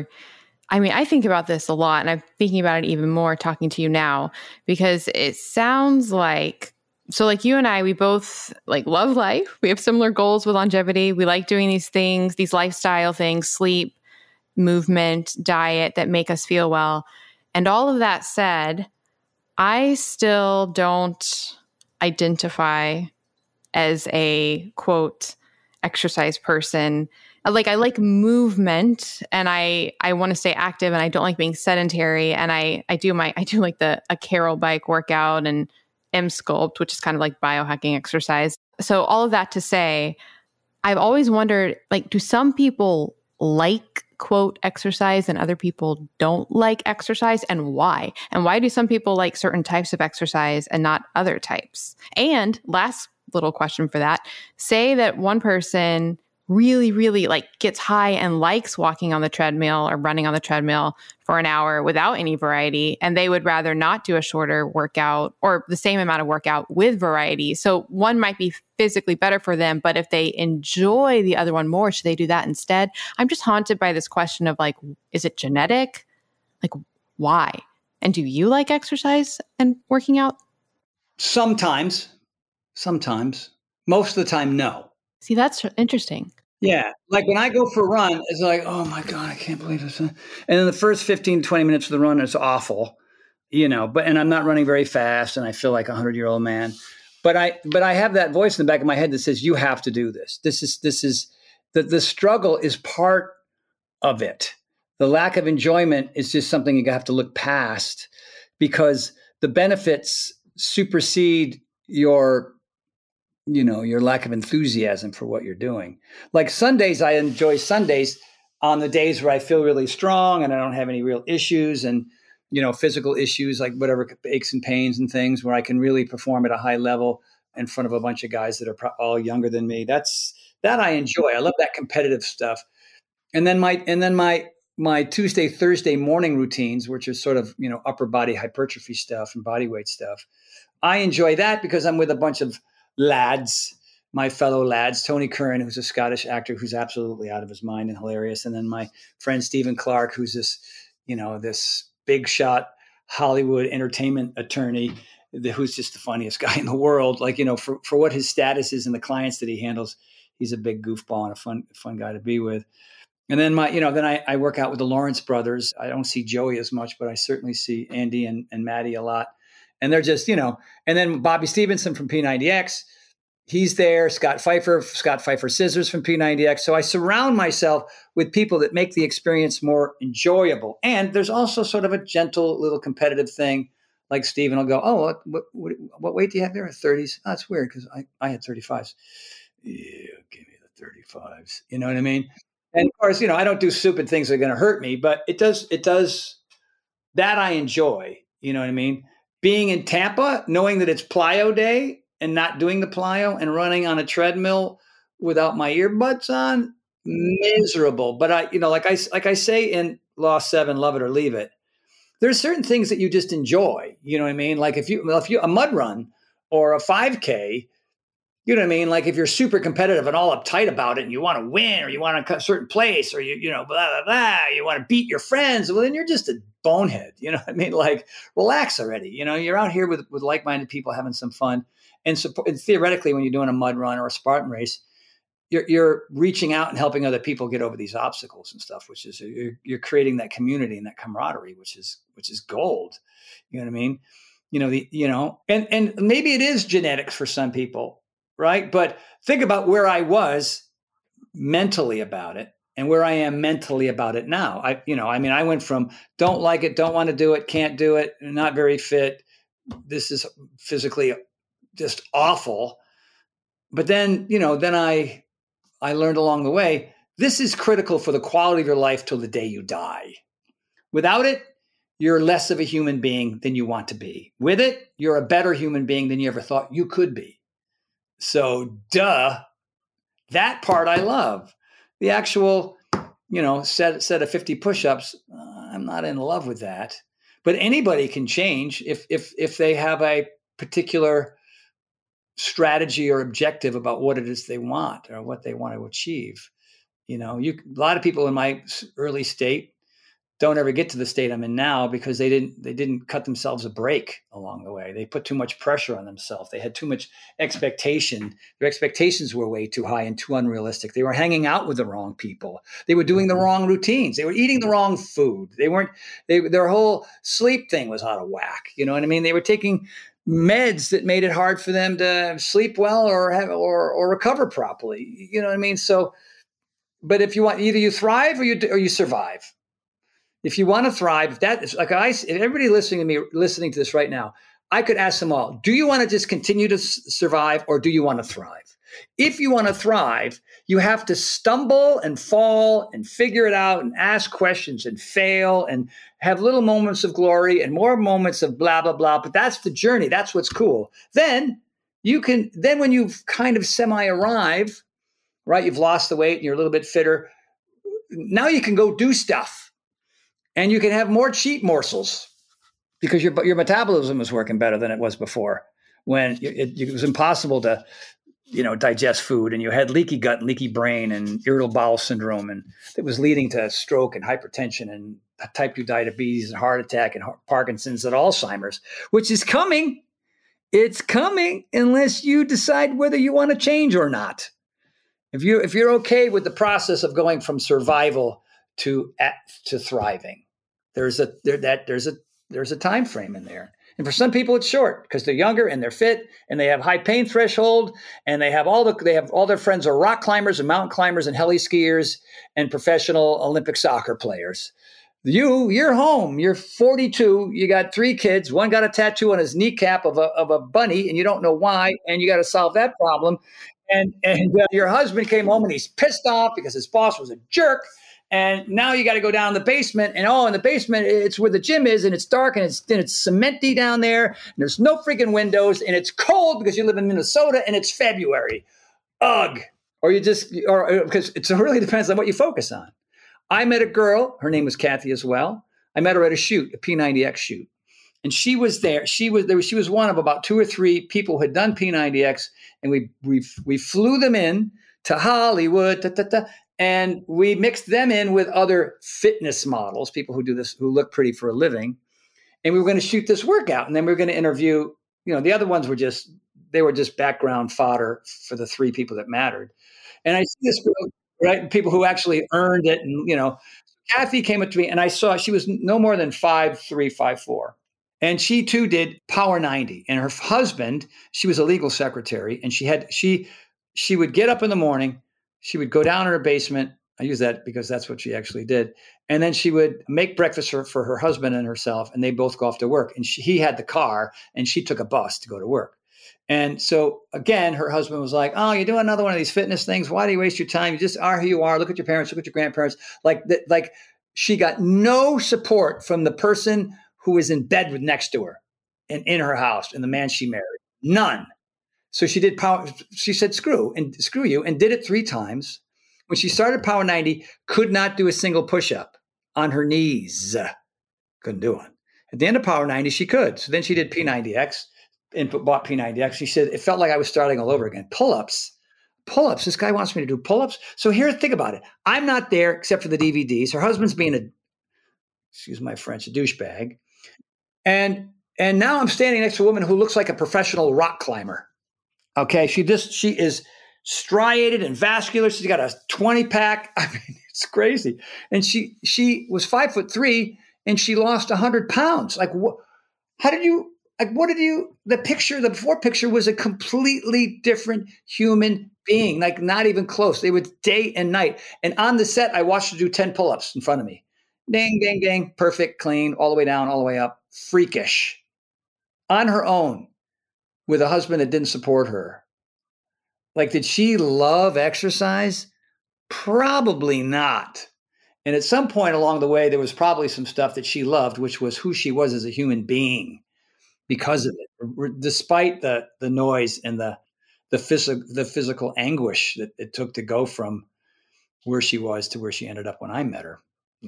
I think about this a lot, and I'm thinking about it even more talking to you now, because it sounds like you and I, we both love life. We have similar goals with longevity. We like doing these things, these lifestyle things, sleep, movement, diet that make us feel well. And all of that said, I still don't identify as a quote exercise person. I like movement and I want to stay active and I don't like being sedentary. And I do a Carol bike workout and M-Sculpt, which is kind of like biohacking exercise. So all of that to say, I've always wondered, do some people like quote exercise and other people don't like exercise, and why? And why do some people like certain types of exercise and not other types? And last little question for that, say that one person really, really gets high and likes walking on the treadmill or running on the treadmill for an hour without any variety, and they would rather not do a shorter workout or the same amount of workout with variety. So one might be physically better for them, but if they enjoy the other one more, should they do that instead? I'm just haunted by this question of is it genetic? Why? And do you like exercise and working out? Sometimes. Most of the time, no. See, that's interesting. Yeah. When I go for a run, it's oh my God, I can't believe this. And then the first 15, 20 minutes of the run is awful, and I'm not running very fast and I feel like a 100-year-old man, but I have that voice in the back of my head that says, you have to do this. This is the struggle is part of it. The lack of enjoyment is just something you have to look past because the benefits supersede your your lack of enthusiasm for what you're doing. Like Sundays, I enjoy Sundays on the days where I feel really strong and I don't have any real issues and, physical issues like whatever aches and pains and things where I can really perform at a high level in front of a bunch of guys that are all younger than me. That I enjoy. I love that competitive stuff. And then my Tuesday, Thursday morning routines, which are sort of, upper body hypertrophy stuff and body weight stuff. I enjoy that because I'm with a bunch of lads, my fellow lads, Tony Curran, who's a Scottish actor who's absolutely out of his mind and hilarious. And then my friend Stephen Clark, who's this big shot Hollywood entertainment attorney who's just the funniest guy in the world. Like, for what his status is and the clients that he handles, he's a big goofball and a fun guy to be with. And then I work out with the Lawrence brothers. I don't see Joey as much, but I certainly see Andy and Maddie a lot. And they're just, and then Bobby Stevenson from P90X, he's there. Scott Pfeiffer Scissors from P90X. So I surround myself with people that make the experience more enjoyable. And there's also sort of a gentle little competitive thing. Like Steven will go, oh, what weight do you have there? 30s? Oh, that's weird because I had 35s. Yeah, give me the 35s. You know what I mean? And of course, I don't do stupid things that are going to hurt me, but it does that I enjoy. You know what I mean? Being in Tampa, knowing that it's plyo day and not doing the plyo and running on a treadmill without my earbuds on, miserable. But like I say in Law 7, love it or leave it. There's certain things that you just enjoy. You know what I mean? Like if you a mud run or a 5K, you know what I mean? Like if you're super competitive and all uptight about it and you want to win or you want to cut a certain place or blah, blah, blah, you want to beat your friends, well, then you're just a bonehead. You know what I mean? Like relax already. You're out here with like-minded people having some fun. And theoretically, when you're doing a mud run or a Spartan race, you're reaching out and helping other people get over these obstacles and stuff, which is you're creating that community and that camaraderie, which is gold. You know what I mean? And maybe it is genetics for some people, right? But think about where I was mentally about it and where I am mentally about it now. I went from don't like it, don't want to do it, can't do it, not very fit. This is physically just awful. But then I learned along the way, this is critical for the quality of your life till the day you die. Without it, you're less of a human being than you want to be. With it, you're a better human being than you ever thought you could be. So, that part I love. The actual, set of 50 push-ups, I'm not in love with that. But anybody can change if they have a particular strategy or objective about what it is they want or what they want to achieve. A lot of people in my early state don't ever get to the state I'm in now because they didn't cut themselves a break along the way. They put too much pressure on themselves. They had too much expectation. Their expectations were way too high and too unrealistic. They were hanging out with the wrong people. They were doing the wrong routines. They were eating the wrong food. Their whole sleep thing was out of whack. You know what I mean? They were taking meds that made it hard for them to sleep well or recover properly. You know what I mean? So, but if you want, either you thrive or you survive. If you want to thrive, that is like if everybody listening to this right now, I could ask them all, do you want to just continue to survive or do you want to thrive? If you want to thrive, you have to stumble and fall and figure it out and ask questions and fail and have little moments of glory and more moments of blah, blah, blah. But that's the journey. That's what's cool. Then when you've kind of semi-arrive, right? You've lost the weight and you're a little bit fitter. Now you can go do stuff. And you can have more cheat morsels because your metabolism is working better than it was before when it was impossible to, digest food and you had leaky gut and leaky brain and irritable bowel syndrome. And it was leading to stroke and hypertension and type 2 diabetes and heart attack and Parkinson's and Alzheimer's, which is coming. It's coming unless you decide whether you want to change or not. If you're okay with the process of going from survival to thriving, there's a time frame in there. And for some people it's short because they're younger and they're fit and they have high pain threshold and they have all their friends are rock climbers and mountain climbers and heli skiers and professional Olympic soccer players. You're home. You're 42. You got 3 kids. One got a tattoo on his kneecap of a bunny, and you don't know why. And you got to solve that problem. And your husband came home and he's pissed off because his boss was a jerk. And now you got to go down in the basement. And in the basement, it's where the gym is, and it's dark, and it's cementy down there. And there's no freaking windows, and it's cold because you live in Minnesota, and it's February. Ugh. Or because it really depends on what you focus on. I met a girl, her name was Kathy as well. I met her at a shoot, a P90X shoot. And she was there. She was one of about 2 or 3 people who had done P90X, and we flew them in to Hollywood, and we mixed them in with other fitness models, people who do this, who look pretty for a living. And we were going to shoot this workout, and then we were going to interview, the other ones were just background fodder for the 3 people that mattered. And I see this girl, right? People who actually earned it. And, Kathy came up to me, and I saw she was no more than 5'3", 5'4". And she too did Power 90. And her husband, she was a legal secretary, and she would get up in the morning, she would go down in her basement. I use that because that's what she actually did. And then she would make breakfast for her husband and herself, and they both go off to work. And he had the car, and she took a bus to go to work. And so again, her husband was like, "Oh, you're doing another one of these fitness things. Why do you waste your time? You just are who you are. Look at your parents, look at your grandparents." Like she got no support from the person who was in bed with next to her and in her house, and the man she married. None. So she did Power. She said, screw you, and did it 3 times. When she started Power 90, could not do a single push-up on her knees. Couldn't do one. At the end of Power 90, she could. So then she did P90X and bought P90X. She said, it felt like I was starting all over again. Pull-ups. This guy wants me to do pull-ups. So here, think about it. I'm not there except for the DVDs. Her husband's being excuse my French, a douchebag. And now I'm standing next to a woman who looks like a professional rock climber. Okay, she is striated and vascular. She's got a 20-pack. I mean, it's crazy. And she was 5'3", and she lost 100 pounds. Like, what? How did you? Like, what did you? The before picture was a completely different human being. Like, not even close. They would day and night. And on the set, I watched her do 10 pull-ups in front of me. Ding, ding, ding. Perfect, clean, all the way down, all the way up. Freakish. On her own, with a husband that didn't support her. Like, did she love exercise? Probably not. And at some point along the way, there was probably some stuff that she loved, which was who she was as a human being because of it, despite the noise and the physical anguish that it took to go from where she was to where she ended up when I met her,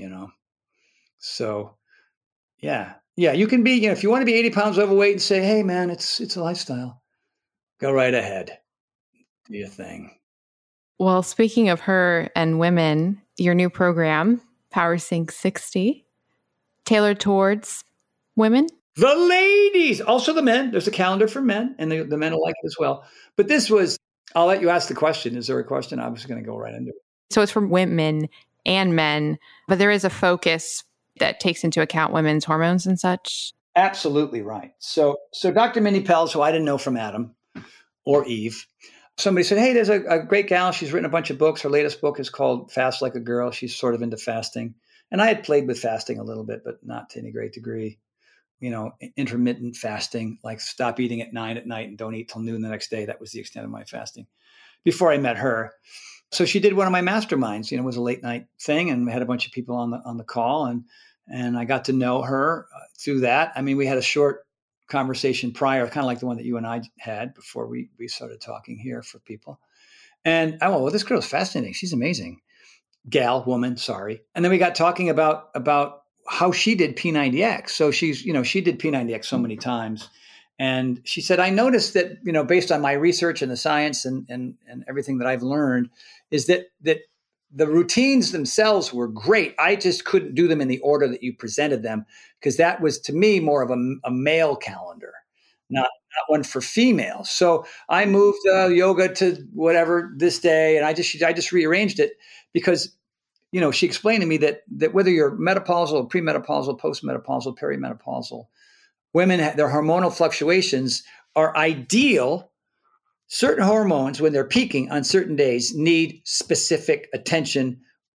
So, yeah, you can be, if you want to be 80 pounds overweight and say, hey, man, it's a lifestyle, go right ahead. Do your thing. Well, speaking of her and women, your new program, Power Sync 60, tailored towards women? The ladies, also the men. There's a calendar for men, and the men will like it as well. But this was, I'll let you ask the question. Is there a question? I was going to go right into it. So it's for women and men, but there is a focus that takes into account women's hormones and such? Absolutely right. So Dr. Mindy Pelz, who I didn't know from Adam or Eve, somebody said, hey, there's a great gal. She's written a bunch of books. Her latest book is called Fast Like a Girl. She's sort of into fasting. And I had played with fasting a little bit, but not to any great degree. Intermittent fasting, like stop eating at 9 at night and don't eat till noon the next day. That was the extent of my fasting before I met her. So she did one of my masterminds. It was a late night thing, and we had a bunch of people on the call, and I got to know her through that. I mean, we had a short conversation prior, kind of like the one that you and I had before we started talking here for people. And I went, well, this girl is fascinating. She's amazing. Woman, sorry. And then we got talking about how she did P90X. So she did P90X so many times. And she said, I noticed that, based on my research and the science and everything that I've learned, is that the routines themselves were great. I just couldn't do them in the order that you presented them, because that was, to me, more of a male calendar, not one for females. So I moved yoga to whatever this day, and I just rearranged it because, she explained to me that whether you're menopausal, premenopausal, postmenopausal, perimenopausal, women, their hormonal fluctuations are ideal. Certain hormones, when they're peaking on certain days, need specific attention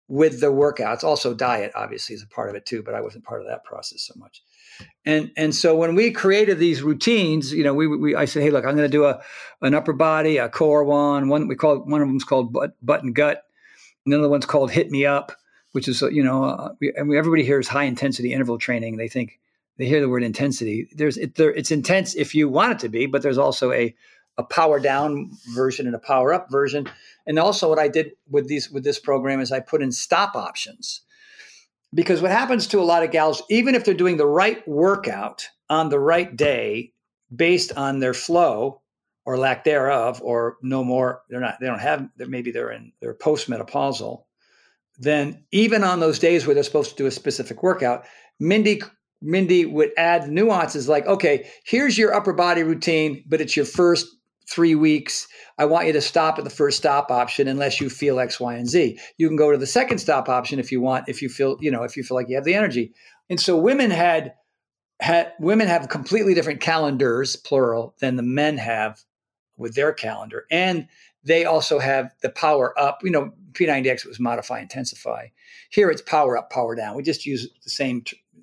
with the workouts. Also diet obviously is a part of it too, but I wasn't part of that process so much. And so when we created these routines, I said, hey, look, I'm going to do an upper body, a core one of them's called butt and gut. Another one's called hit me up, which is, everybody hears high intensity interval training. They hear the word intensity. It's intense if you want it to be, but there's also a power down version and a power up version. And also what I did with this program is I put in stop options. Because what happens to a lot of gals, even if they're doing the right workout on the right day, based on their flow or lack thereof, or no more, maybe they're postmenopausal, then even on those days where they're supposed to do a specific workout, Mindy would add nuances like, okay, here's your upper body routine, but it's your first 3 weeks. I want you to stop at the first stop option unless you feel X, Y, and Z. You can go to the second stop option if you want, if you feel like you have the energy. And so women have completely different calendars, plural, than the men have with their calendar. And they also have the power up. P90X was modify, intensify. Here it's power up, power down. We just use the same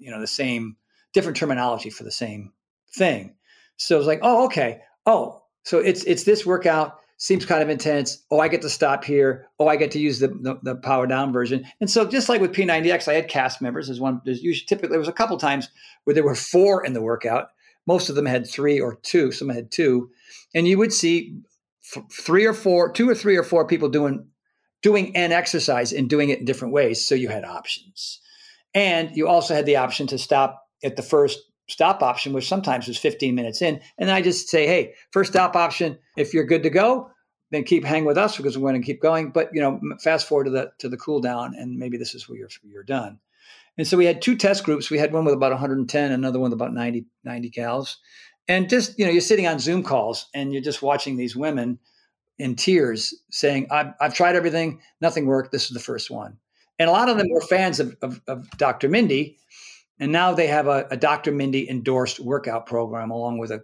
different terminology for the same thing. So it's like, oh, okay. Oh, so it's this workout seems kind of intense. Oh, I get to stop here. Oh, I get to use the power down version. And so just like with P90X, I had cast members. There was a couple times where there were 4 in the workout. Most of them had 3 or 2. Some had 2, and you would see 2 or 3 or 4 people doing an exercise and doing it in different ways. So you had options, and you also had the option to stop at the first stop option, which sometimes was 15 minutes in. And I just say, hey, first stop option, if you're good to go, then hang with us because we're going to keep going. But, fast forward to the cool down, and maybe this is where you're done. And so we had 2 test groups. We had one with about 110, another one with about 90 gals. And just, you're sitting on Zoom calls and you're just watching these women in tears saying, I've tried everything, nothing worked. This is the first one. And a lot of them were fans of Dr. Mindy. And now they have a Dr. Mindy endorsed workout program along with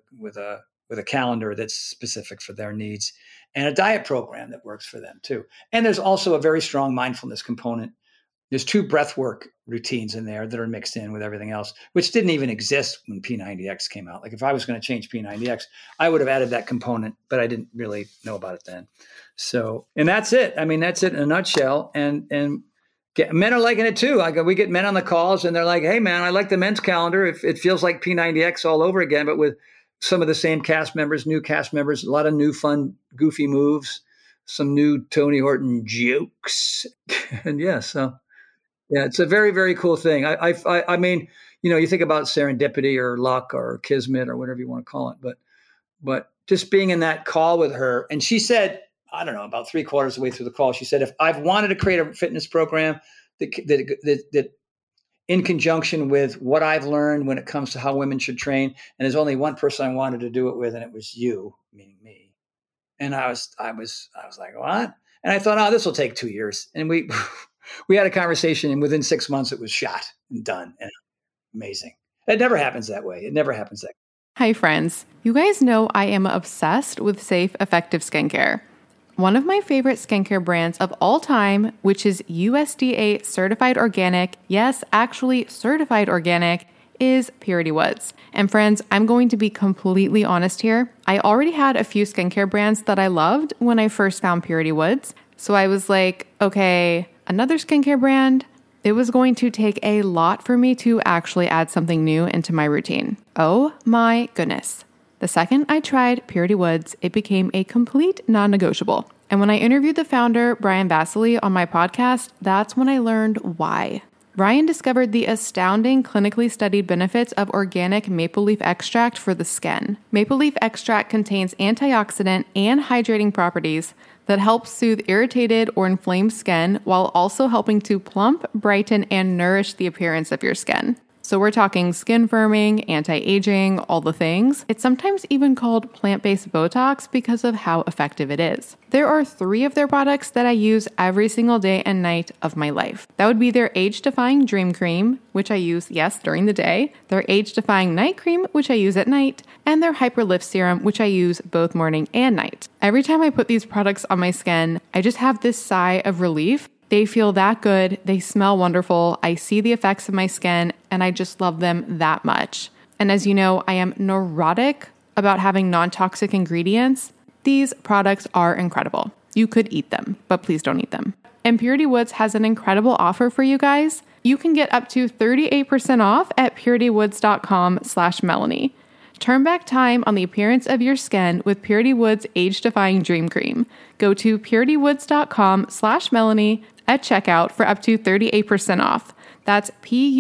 a calendar that's specific for their needs, and a diet program that works for them too. And there's also a very strong mindfulness component. There's 2 breath work routines in there that are mixed in with everything else, which didn't even exist when P90X came out. Like if I was going to change P90X, I would have added that component, but I didn't really know about it then. So, and that's it. I mean, that's it in a nutshell. And men are liking it too. We get men on the calls and they're like, hey man, I like the men's calendar. It feels like P90X all over again, but with some of the same cast members, new cast members, a lot of new fun, goofy moves, some new Tony Horton jokes. And it's a very, very cool thing. I mean, you think about serendipity or luck or kismet or whatever you want to call it, but just being in that call with her. And she said, I don't know, about 3/4 of the way through the call, she said, if I've wanted to create a fitness program that in conjunction with what I've learned when it comes to how women should train, and there's only one person I wanted to do it with, and it was you, meaning me. And I was like, what? And I thought, oh, this will take 2 years. And we had a conversation, and within 6 months it was shot and done. And amazing. It never happens that way. Hi, friends. You guys know I am obsessed with safe, effective skincare. One of my favorite skincare brands of all time, which is USDA certified organic, yes, actually certified organic, is Purity Woods. And friends, I'm going to be completely honest here. I already had a few skincare brands that I loved when I first found Purity Woods. So I was like, okay, another skincare brand. It was going to take a lot for me to actually add something new into my routine. Oh my goodness. The second I tried Purity Woods, it became a complete non-negotiable. And when I interviewed the founder, Brian Vasily, on my podcast, that's when I learned why. Brian discovered the astounding clinically studied benefits of organic maple leaf extract for the skin. Maple leaf extract contains antioxidant and hydrating properties that help soothe irritated or inflamed skin while also helping to plump, brighten, and nourish the appearance of your skin. So we're talking skin firming, anti-aging, all the things. It's sometimes even called plant-based Botox because of how effective it is. There are 3 of their products that I use every single day and night of my life. That would be their age-defying Dream Cream, which I use, yes, during the day, their age-defying Night Cream, which I use at night, and their Hyper Lift Serum, which I use both morning and night. Every time I put these products on my skin, I just have this sigh of relief They feel that good. They smell wonderful. I see the effects of my skin and I just love them that much. And as you know, I am neurotic about having non-toxic ingredients. These products are incredible. You could eat them, but please don't eat them. And Purity Woods has an incredible offer for you guys. You can get up to 38% off at puritywoods.com/Melanie. Turn back time on the appearance of your skin with Purity Woods Age-Defying Dream Cream. Go to puritywoods.com/Melanie at checkout for up to 38% off. That's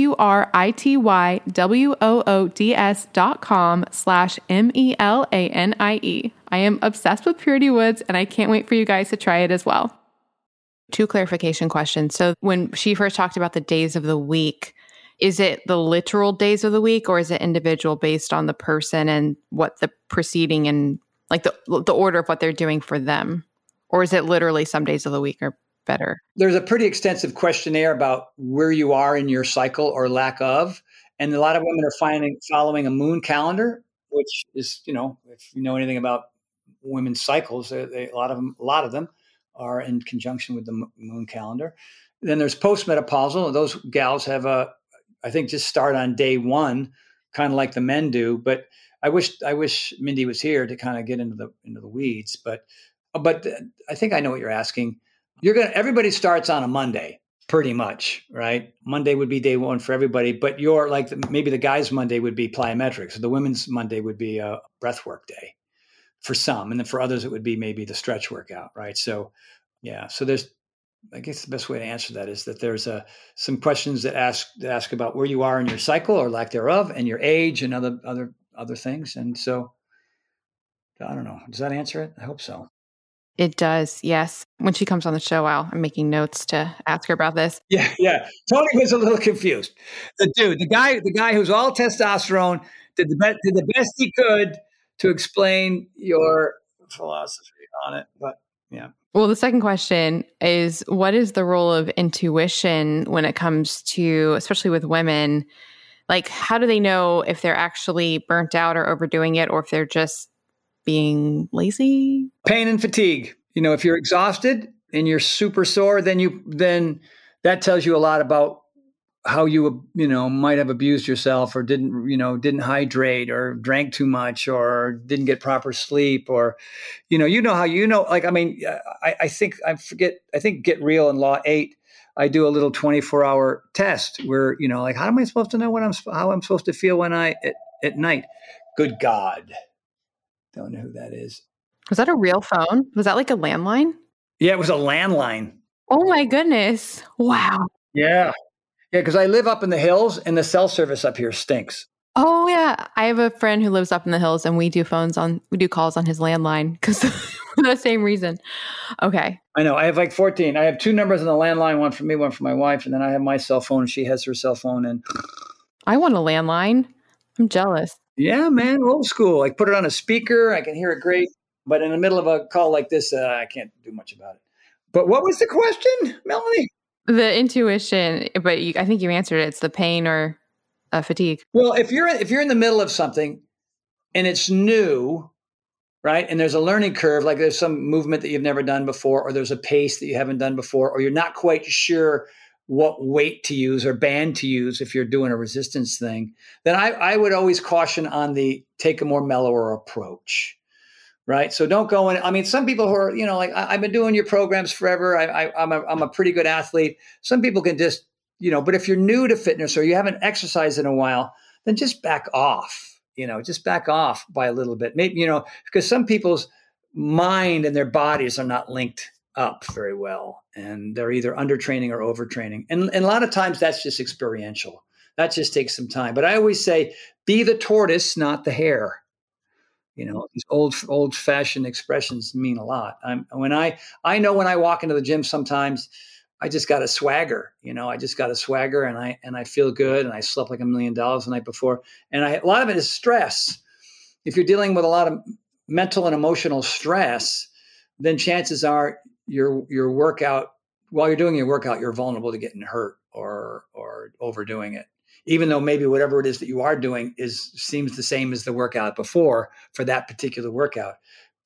puritywoods.com/MELANIE. I am obsessed with Purity Woods and I can't wait for you guys to try it as well. 2 clarification questions. So when she first talked about the days of the week, is it the literal days of the week or is it individual based on the person and what the proceeding and like the order of what they're doing for them? Or is it literally some days of the week are better? There's a pretty extensive questionnaire about where you are in your cycle or lack of. And a lot of women are following a moon calendar, which is, if you know anything about women's cycles, a lot of them are in conjunction with the moon calendar. Then there's postmenopausal. Those gals have I think just start on day 1, kind of like the men do. But I wish Mindy was here to kind of get into the weeds. But I think I know what you're asking. Everybody starts on a Monday, pretty much, right? Monday would be day 1 for everybody. But maybe the guys' Monday would be plyometrics. So the women's Monday would be a breath work day for some, and then for others it would be maybe the stretch workout, right? So yeah, so I guess the best way to answer that is that there's some questions that ask about where you are in your cycle or lack thereof, and your age and other things. And so I don't know. Does that answer it? I hope so. It does, yes. When she comes on the show, I'm making notes to ask her about this. Yeah. Tony was a little confused. The guy who's all testosterone did the best he could to explain your philosophy on it. But yeah. Well, the second question is, what is the role of intuition when it comes to, especially with women, like how do they know if they're actually burnt out or overdoing it, or if they're just being lazy? Pain and fatigue. If you're exhausted and you're super sore, then that tells you a lot about how you might have abused yourself or didn't hydrate or drank too much or didn't get proper sleep or, I think Get Real in Law 8, I do a little 24-hour test where, how am I supposed to know how I'm supposed to feel when at night? Good God. Don't know who that is. Was that a real phone? Was that like a landline? Yeah, it was a landline. Oh my goodness. Wow. Yeah. Yeah, because I live up in the hills and the cell service up here stinks. Oh yeah. I have a friend who lives up in the hills and we do calls on his landline because for the same reason. Okay. I know. I have like 14. I have 2 numbers on the landline, one for me, one for my wife. And then I have my cell phone and she has her cell phone. And I want a landline. I'm jealous. Yeah, man. Old school. I put it on a speaker. I can hear it great. But in the middle of a call like this, I can't do much about it. But what was the question, Melanie? The intuition, but I think you answered it. It's the pain or fatigue. Well, if you're in the middle of something and it's new, right? And there's a learning curve, like there's some movement that you've never done before, or there's a pace that you haven't done before, or you're not quite sure what weight to use or band to use if you're doing a resistance thing, then I would always caution on the take a more mellower approach. Right. So don't go in. I mean, some people who are, like I've been doing your programs forever. I'm a pretty good athlete. Some people can just, but if you're new to fitness or you haven't exercised in a while, then just back off, just back off by a little bit. Maybe, because some people's mind and their bodies are not linked up very well. And they're either undertraining or overtraining. And a lot of times that's just experiential. That just takes some time. But I always say, be the tortoise, not the hare. These old fashioned expressions mean a lot. I know when I walk into the gym, sometimes I just got a swagger, I just got a swagger and I feel good. And I slept like $1 million the night before. And a lot of it is stress. If you're dealing with a lot of mental and emotional stress, then chances are your workout, while you're doing your workout, you're vulnerable to getting hurt or overdoing it. Even though maybe whatever it is that you are doing seems the same as the workout before for that particular workout.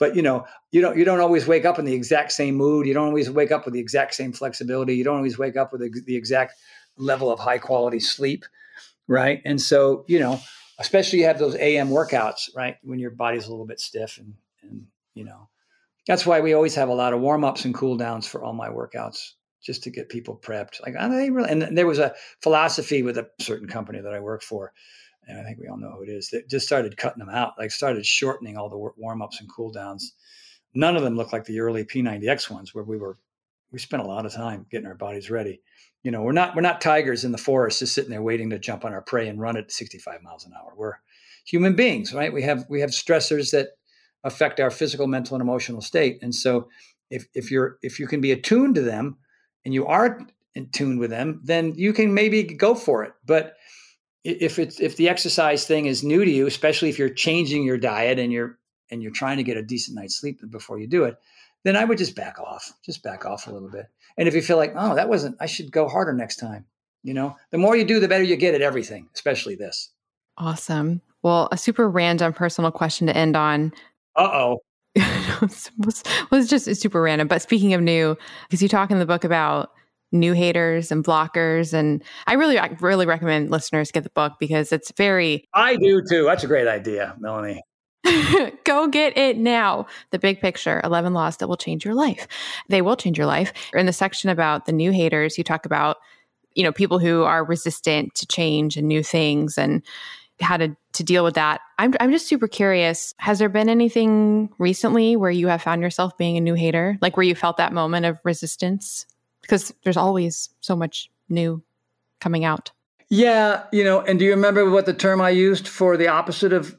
But you don't always wake up in the exact same mood. You don't always wake up with the exact same flexibility. You don't always wake up with the exact level of high quality sleep, right? And so, especially you have those AM workouts, right? When your body's a little bit stiff and that's why we always have a lot of warm ups and cool downs for all my workouts, just to get people prepped. Like, are they really? And there was a philosophy with a certain company that I work for, and I think we all know who it is, that just started cutting them out, like started shortening all the warm ups and cool downs. None of them looked like the early P90X ones where we spent a lot of time getting our bodies ready. We're not tigers in the forest just sitting there waiting to jump on our prey and run at 65 miles an hour. We're human beings, right? We have stressors that affect our physical, mental, and emotional state. And so if you can be attuned to them and you are in tune with them, then you can maybe go for it. But if the exercise thing is new to you, especially if you're changing your diet and you're trying to get a decent night's sleep before you do it, then I would just back off a little bit. And if you feel like, I should go harder next time, the more you do, the better you get at everything, especially this. Awesome. Well, a super random personal question to end on. Uh-oh. was just super random. But speaking of new, because you talk in the book about new haters and blockers, and I really recommend listeners get the book because it's very... I do too. That's a great idea, Melanie. Go get it now. The Big Picture, 11 Laws That Will Change Your Life. They will change your life. In the section about the new haters, you talk about, people who are resistant to change and new things and how to deal with that. I'm just super curious. Has there been anything recently where you have found yourself being a new hater? Like where you felt that moment of resistance? Because there's always so much new coming out. Yeah. And do you remember what the term I used for the opposite of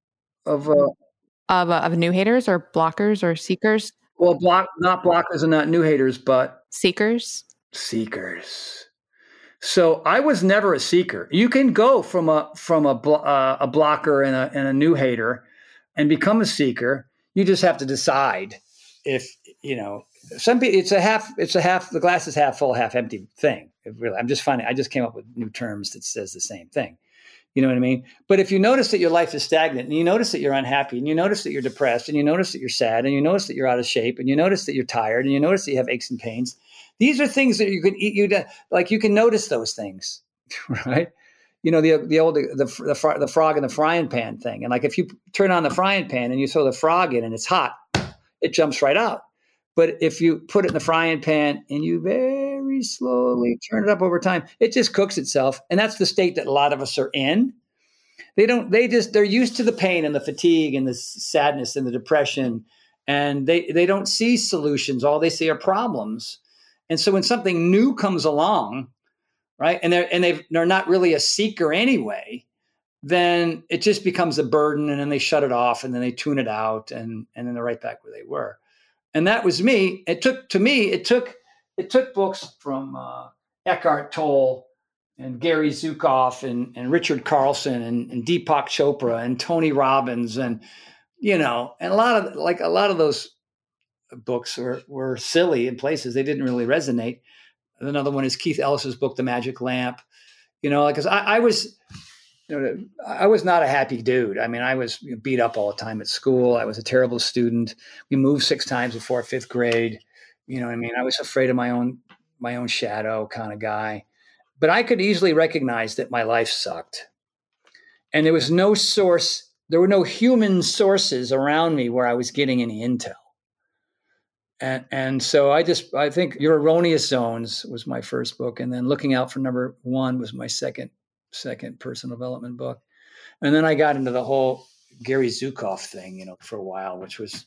new haters or blockers or seekers? Well, not blockers and not new haters, but seekers. So I was never a seeker. You can go from a blocker and a new hater and become a seeker. You just have to decide if some people. It's a half. The glass is half full, half empty thing. Really, I just came up with new terms that says the same thing. You know what I mean? But if you notice that your life is stagnant and you notice that you're unhappy and you notice that you're depressed and you notice that you're sad and you notice that you're out of shape and you notice that you're tired and you notice that you have aches and pains, these are things that you can eat. You can notice those things, right? The frog in the frying pan thing. And like if you turn on the frying pan and you throw the frog in and it's hot, it jumps right out. But if you put it in the frying pan and you very slowly turn it up over time, it just cooks itself. And that's the state that a lot of us are in. They're used to the pain and the fatigue and the sadness and the depression. And they don't see solutions. All they see are problems. And so when something new comes along, right, and they're not really a seeker anyway, then it just becomes a burden, and then they shut it off, and then they tune it out, and then they're right back where they were. And that was me. It took books from Eckhart Tolle and Gary Zukav and Richard Carlson and Deepak Chopra and Tony Robbins and a lot of those books were silly in places. They didn't really resonate. Another one is Keith Ellis's book, The Magic Lamp. Because I was not a happy dude. I mean, I was beat up all the time at school. I was a terrible student. We moved 6 times before 5th grade. I was afraid of my own shadow kind of guy. But I could easily recognize that my life sucked. And there was no source. There were no human sources around me where I was getting any intel. And so I think Your Erroneous Zones was my first book. And then Looking Out for Number 1 was my second personal development book. And then I got into the whole Gary Zukav thing, for a while, which was,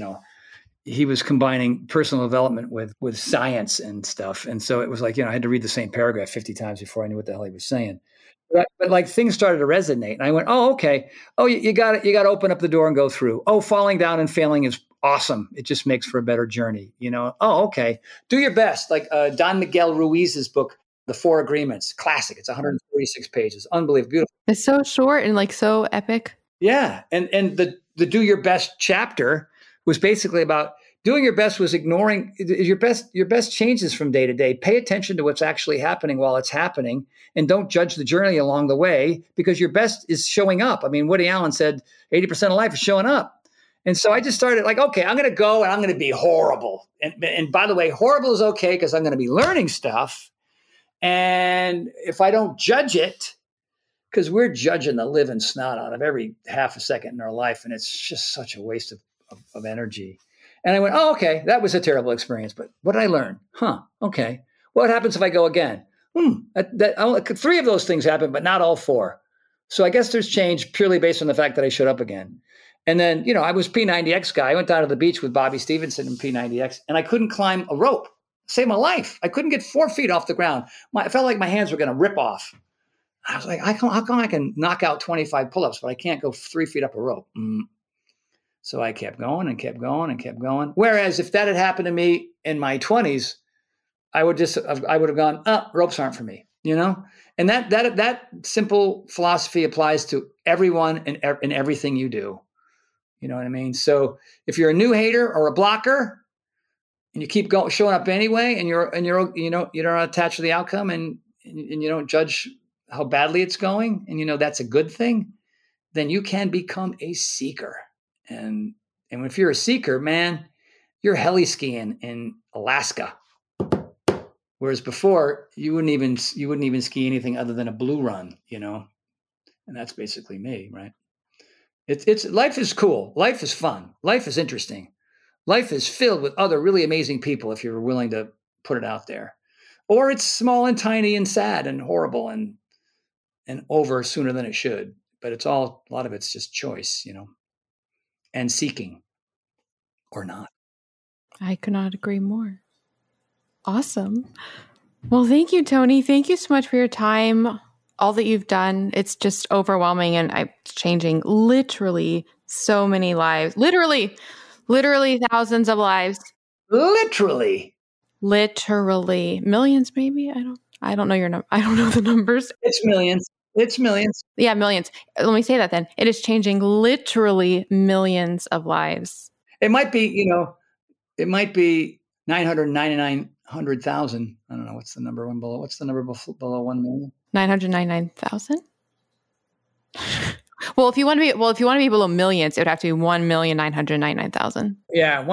he was combining personal development with science and stuff. And so it was like, I had to read the same paragraph 50 times before I knew what the hell he was saying. But like things started to resonate. And I went, oh, okay. Oh, you got to open up the door and go through. Oh, falling down and failing is awesome. It just makes for a better journey. Oh, okay. Do your best. Like Don Miguel Ruiz's book, The 4 Agreements, classic. It's 146 pages. Unbelievable. Beautiful. It's so short and so epic. Yeah. And the do your best chapter was basically about doing your best was ignoring your best changes from day to day. Pay attention to what's actually happening while it's happening and don't judge the journey along the way because your best is showing up. I mean, Woody Allen said 80% of life is showing up. And so I just started like, okay, I'm going to go and I'm going to be horrible. And by the way, horrible is okay because I'm going to be learning stuff. And if I don't judge it, because we're judging the living snot out of every half a second in our life, and it's just such a waste of energy. And I went, oh, okay, that was a terrible experience, but what did I learn? Okay. What happens if I go again? Three of those things happened, but not all four. So I guess there's change purely based on the fact that I showed up again. And then, I was P90X guy. I went down to the beach with Bobby Stevenson and P90X, and I couldn't climb a rope. Save my life. I couldn't get 4 feet off the ground. I felt like my hands were going to rip off. I was like, how come I can knock out 25 pull-ups, but I can't go 3 feet up a rope? So I kept going and kept going and kept going. Whereas if that had happened to me in my 20s, I would have gone, ropes aren't for me, And that simple philosophy applies to everyone and everything you do. You know what I mean? So if you're a new hater or a blocker, and you keep showing up anyway, and you're not attached to the outcome, and you don't judge how badly it's going, and that's a good thing, then you can become a seeker. And if you're a seeker, man, you're heli skiing in Alaska. Whereas before you wouldn't even ski anything other than a blue run, and that's basically me, right? It's life is cool. Life is fun. Life is interesting. Life is filled with other really amazing people if you're willing to put it out there. Or it's small and tiny and sad and horrible and over sooner than it should. But a lot of it's just choice, and seeking or not. I could not agree more. Awesome. Well, thank you, Tony. Thank you so much for your time. All that you've done, it's just overwhelming, and I'm changing literally so many lives. Literally thousands of lives. Literally millions, maybe. I don't know your number. I don't know the numbers. It's millions. Yeah, millions. Let me say that then. It is changing literally millions of lives. It might be, it might be 999,000. I don't know. What's the number one below? What's the number below 1 million? 999,000. Well, if you want to be below millions, it would have to be 1,999,000. Yeah,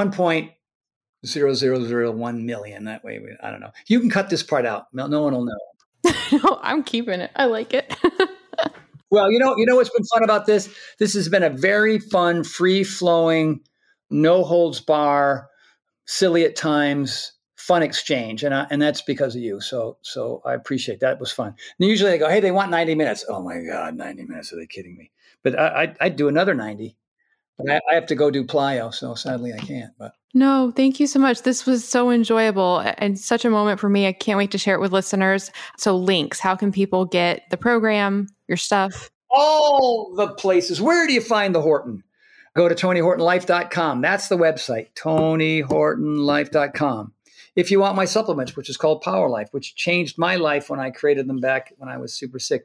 1.0001 million. That way, I don't know. You can cut this part out. No one will know. No, I'm keeping it. I like it. Well, what's been fun about this? This has been a very fun, free-flowing, no holds bar, silly at times, fun exchange, and that's because of you. So I appreciate that. It was fun. And usually they go, hey, they want 90 minutes. Oh my God, 90 minutes? Are they kidding me? But I'd do another 90. But I have to go do plyo, so sadly I can't. But no, thank you so much. This was so enjoyable and such a moment for me. I can't wait to share it with listeners. So links, how can people get the program, your stuff? All the places. Where do you find the Horton? Go to TonyHortonLife.com. That's the website, TonyHortonLife.com. If you want my supplements, which is called Power Life, which changed my life when I created them back when I was super sick,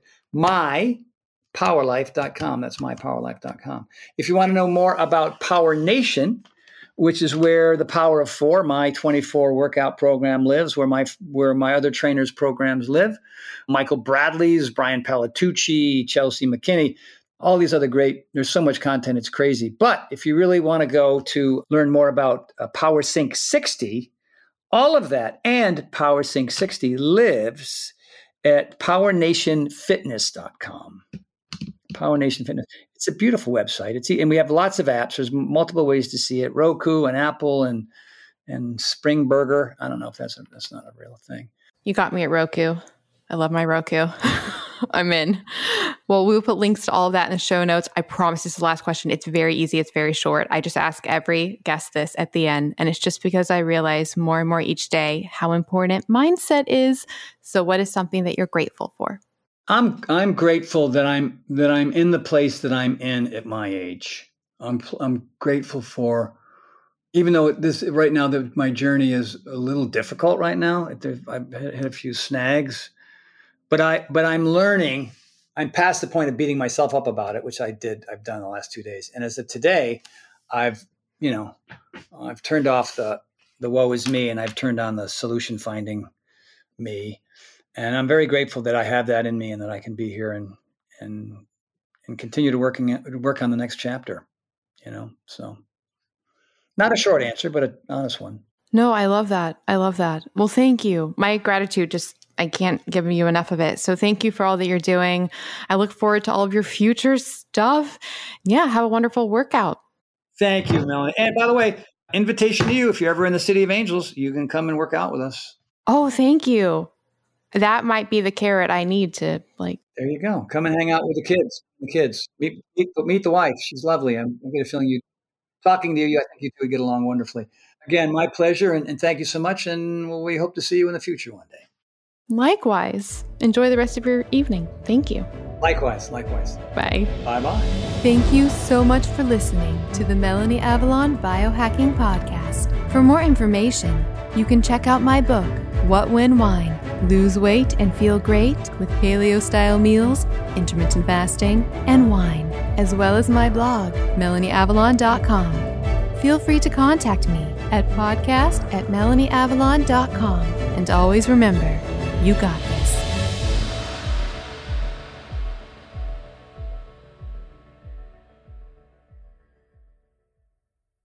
mypowerlife.com. That's mypowerlife.com. If you want to know more about Power Nation, which is where the Power of 4, my 24 workout program lives, where my other trainers' programs live, Michael Bradley's, Brian Palatucci, Chelsea McKinney, all these other there's so much content, it's crazy. But if you really want to go to learn more about Power Sync 60, all of that and Power Sync 60 lives at PowerNationFitness.com. Power Nation Fitness. It's a beautiful website. And we have lots of apps. There's multiple ways to see it. Roku and Apple and Spring Burger. I don't know if that's not a real thing. You got me at Roku. I love my Roku. I'm in. Well, we will put links to all of that in the show notes. I promise this is the last question. It's very easy. It's very short. I just ask every guest this at the end. And it's just because I realize more and more each day how important mindset is. So what is something that you're grateful for? I'm grateful that I'm in the place that I'm in at my age. I'm grateful for, even though right now my journey is a little difficult right now. I've had a few snags, but I'm learning. I'm past the point of beating myself up about it, which I've done the last 2 days. And as of today, I've turned off the woe is me, and I've turned on the solution finding me. And I'm very grateful that I have that in me and that I can be here and continue to work on the next chapter, So Not a short answer, but an honest one. No, I love that. I love that. Well, thank you. My gratitude I can't give you enough of it. So thank you for all that you're doing. I look forward to all of your future stuff. Yeah, have a wonderful workout. Thank you, Melanie. And by the way, invitation to you, if you're ever in the City of Angels, you can come and work out with us. Oh, thank you. That might be the carrot I need to There you go. Come and hang out with the kids. Meet the wife. She's lovely. I'm getting a feeling talking to you, I think you two would get along wonderfully. Again, my pleasure, and thank you so much, and we hope to see you in the future one day. Likewise. Enjoy the rest of your evening. Thank you. Likewise. Bye. Bye-bye. Thank you so much for listening to the Melanie Avalon Biohacking Podcast. For more information, you can check out my book, What When Wine? Lose weight and feel great with paleo-style meals, intermittent fasting, and wine, as well as my blog, MelanieAvalon.com. Feel free to contact me at podcast@MelanieAvalon.com. And always remember, you got this.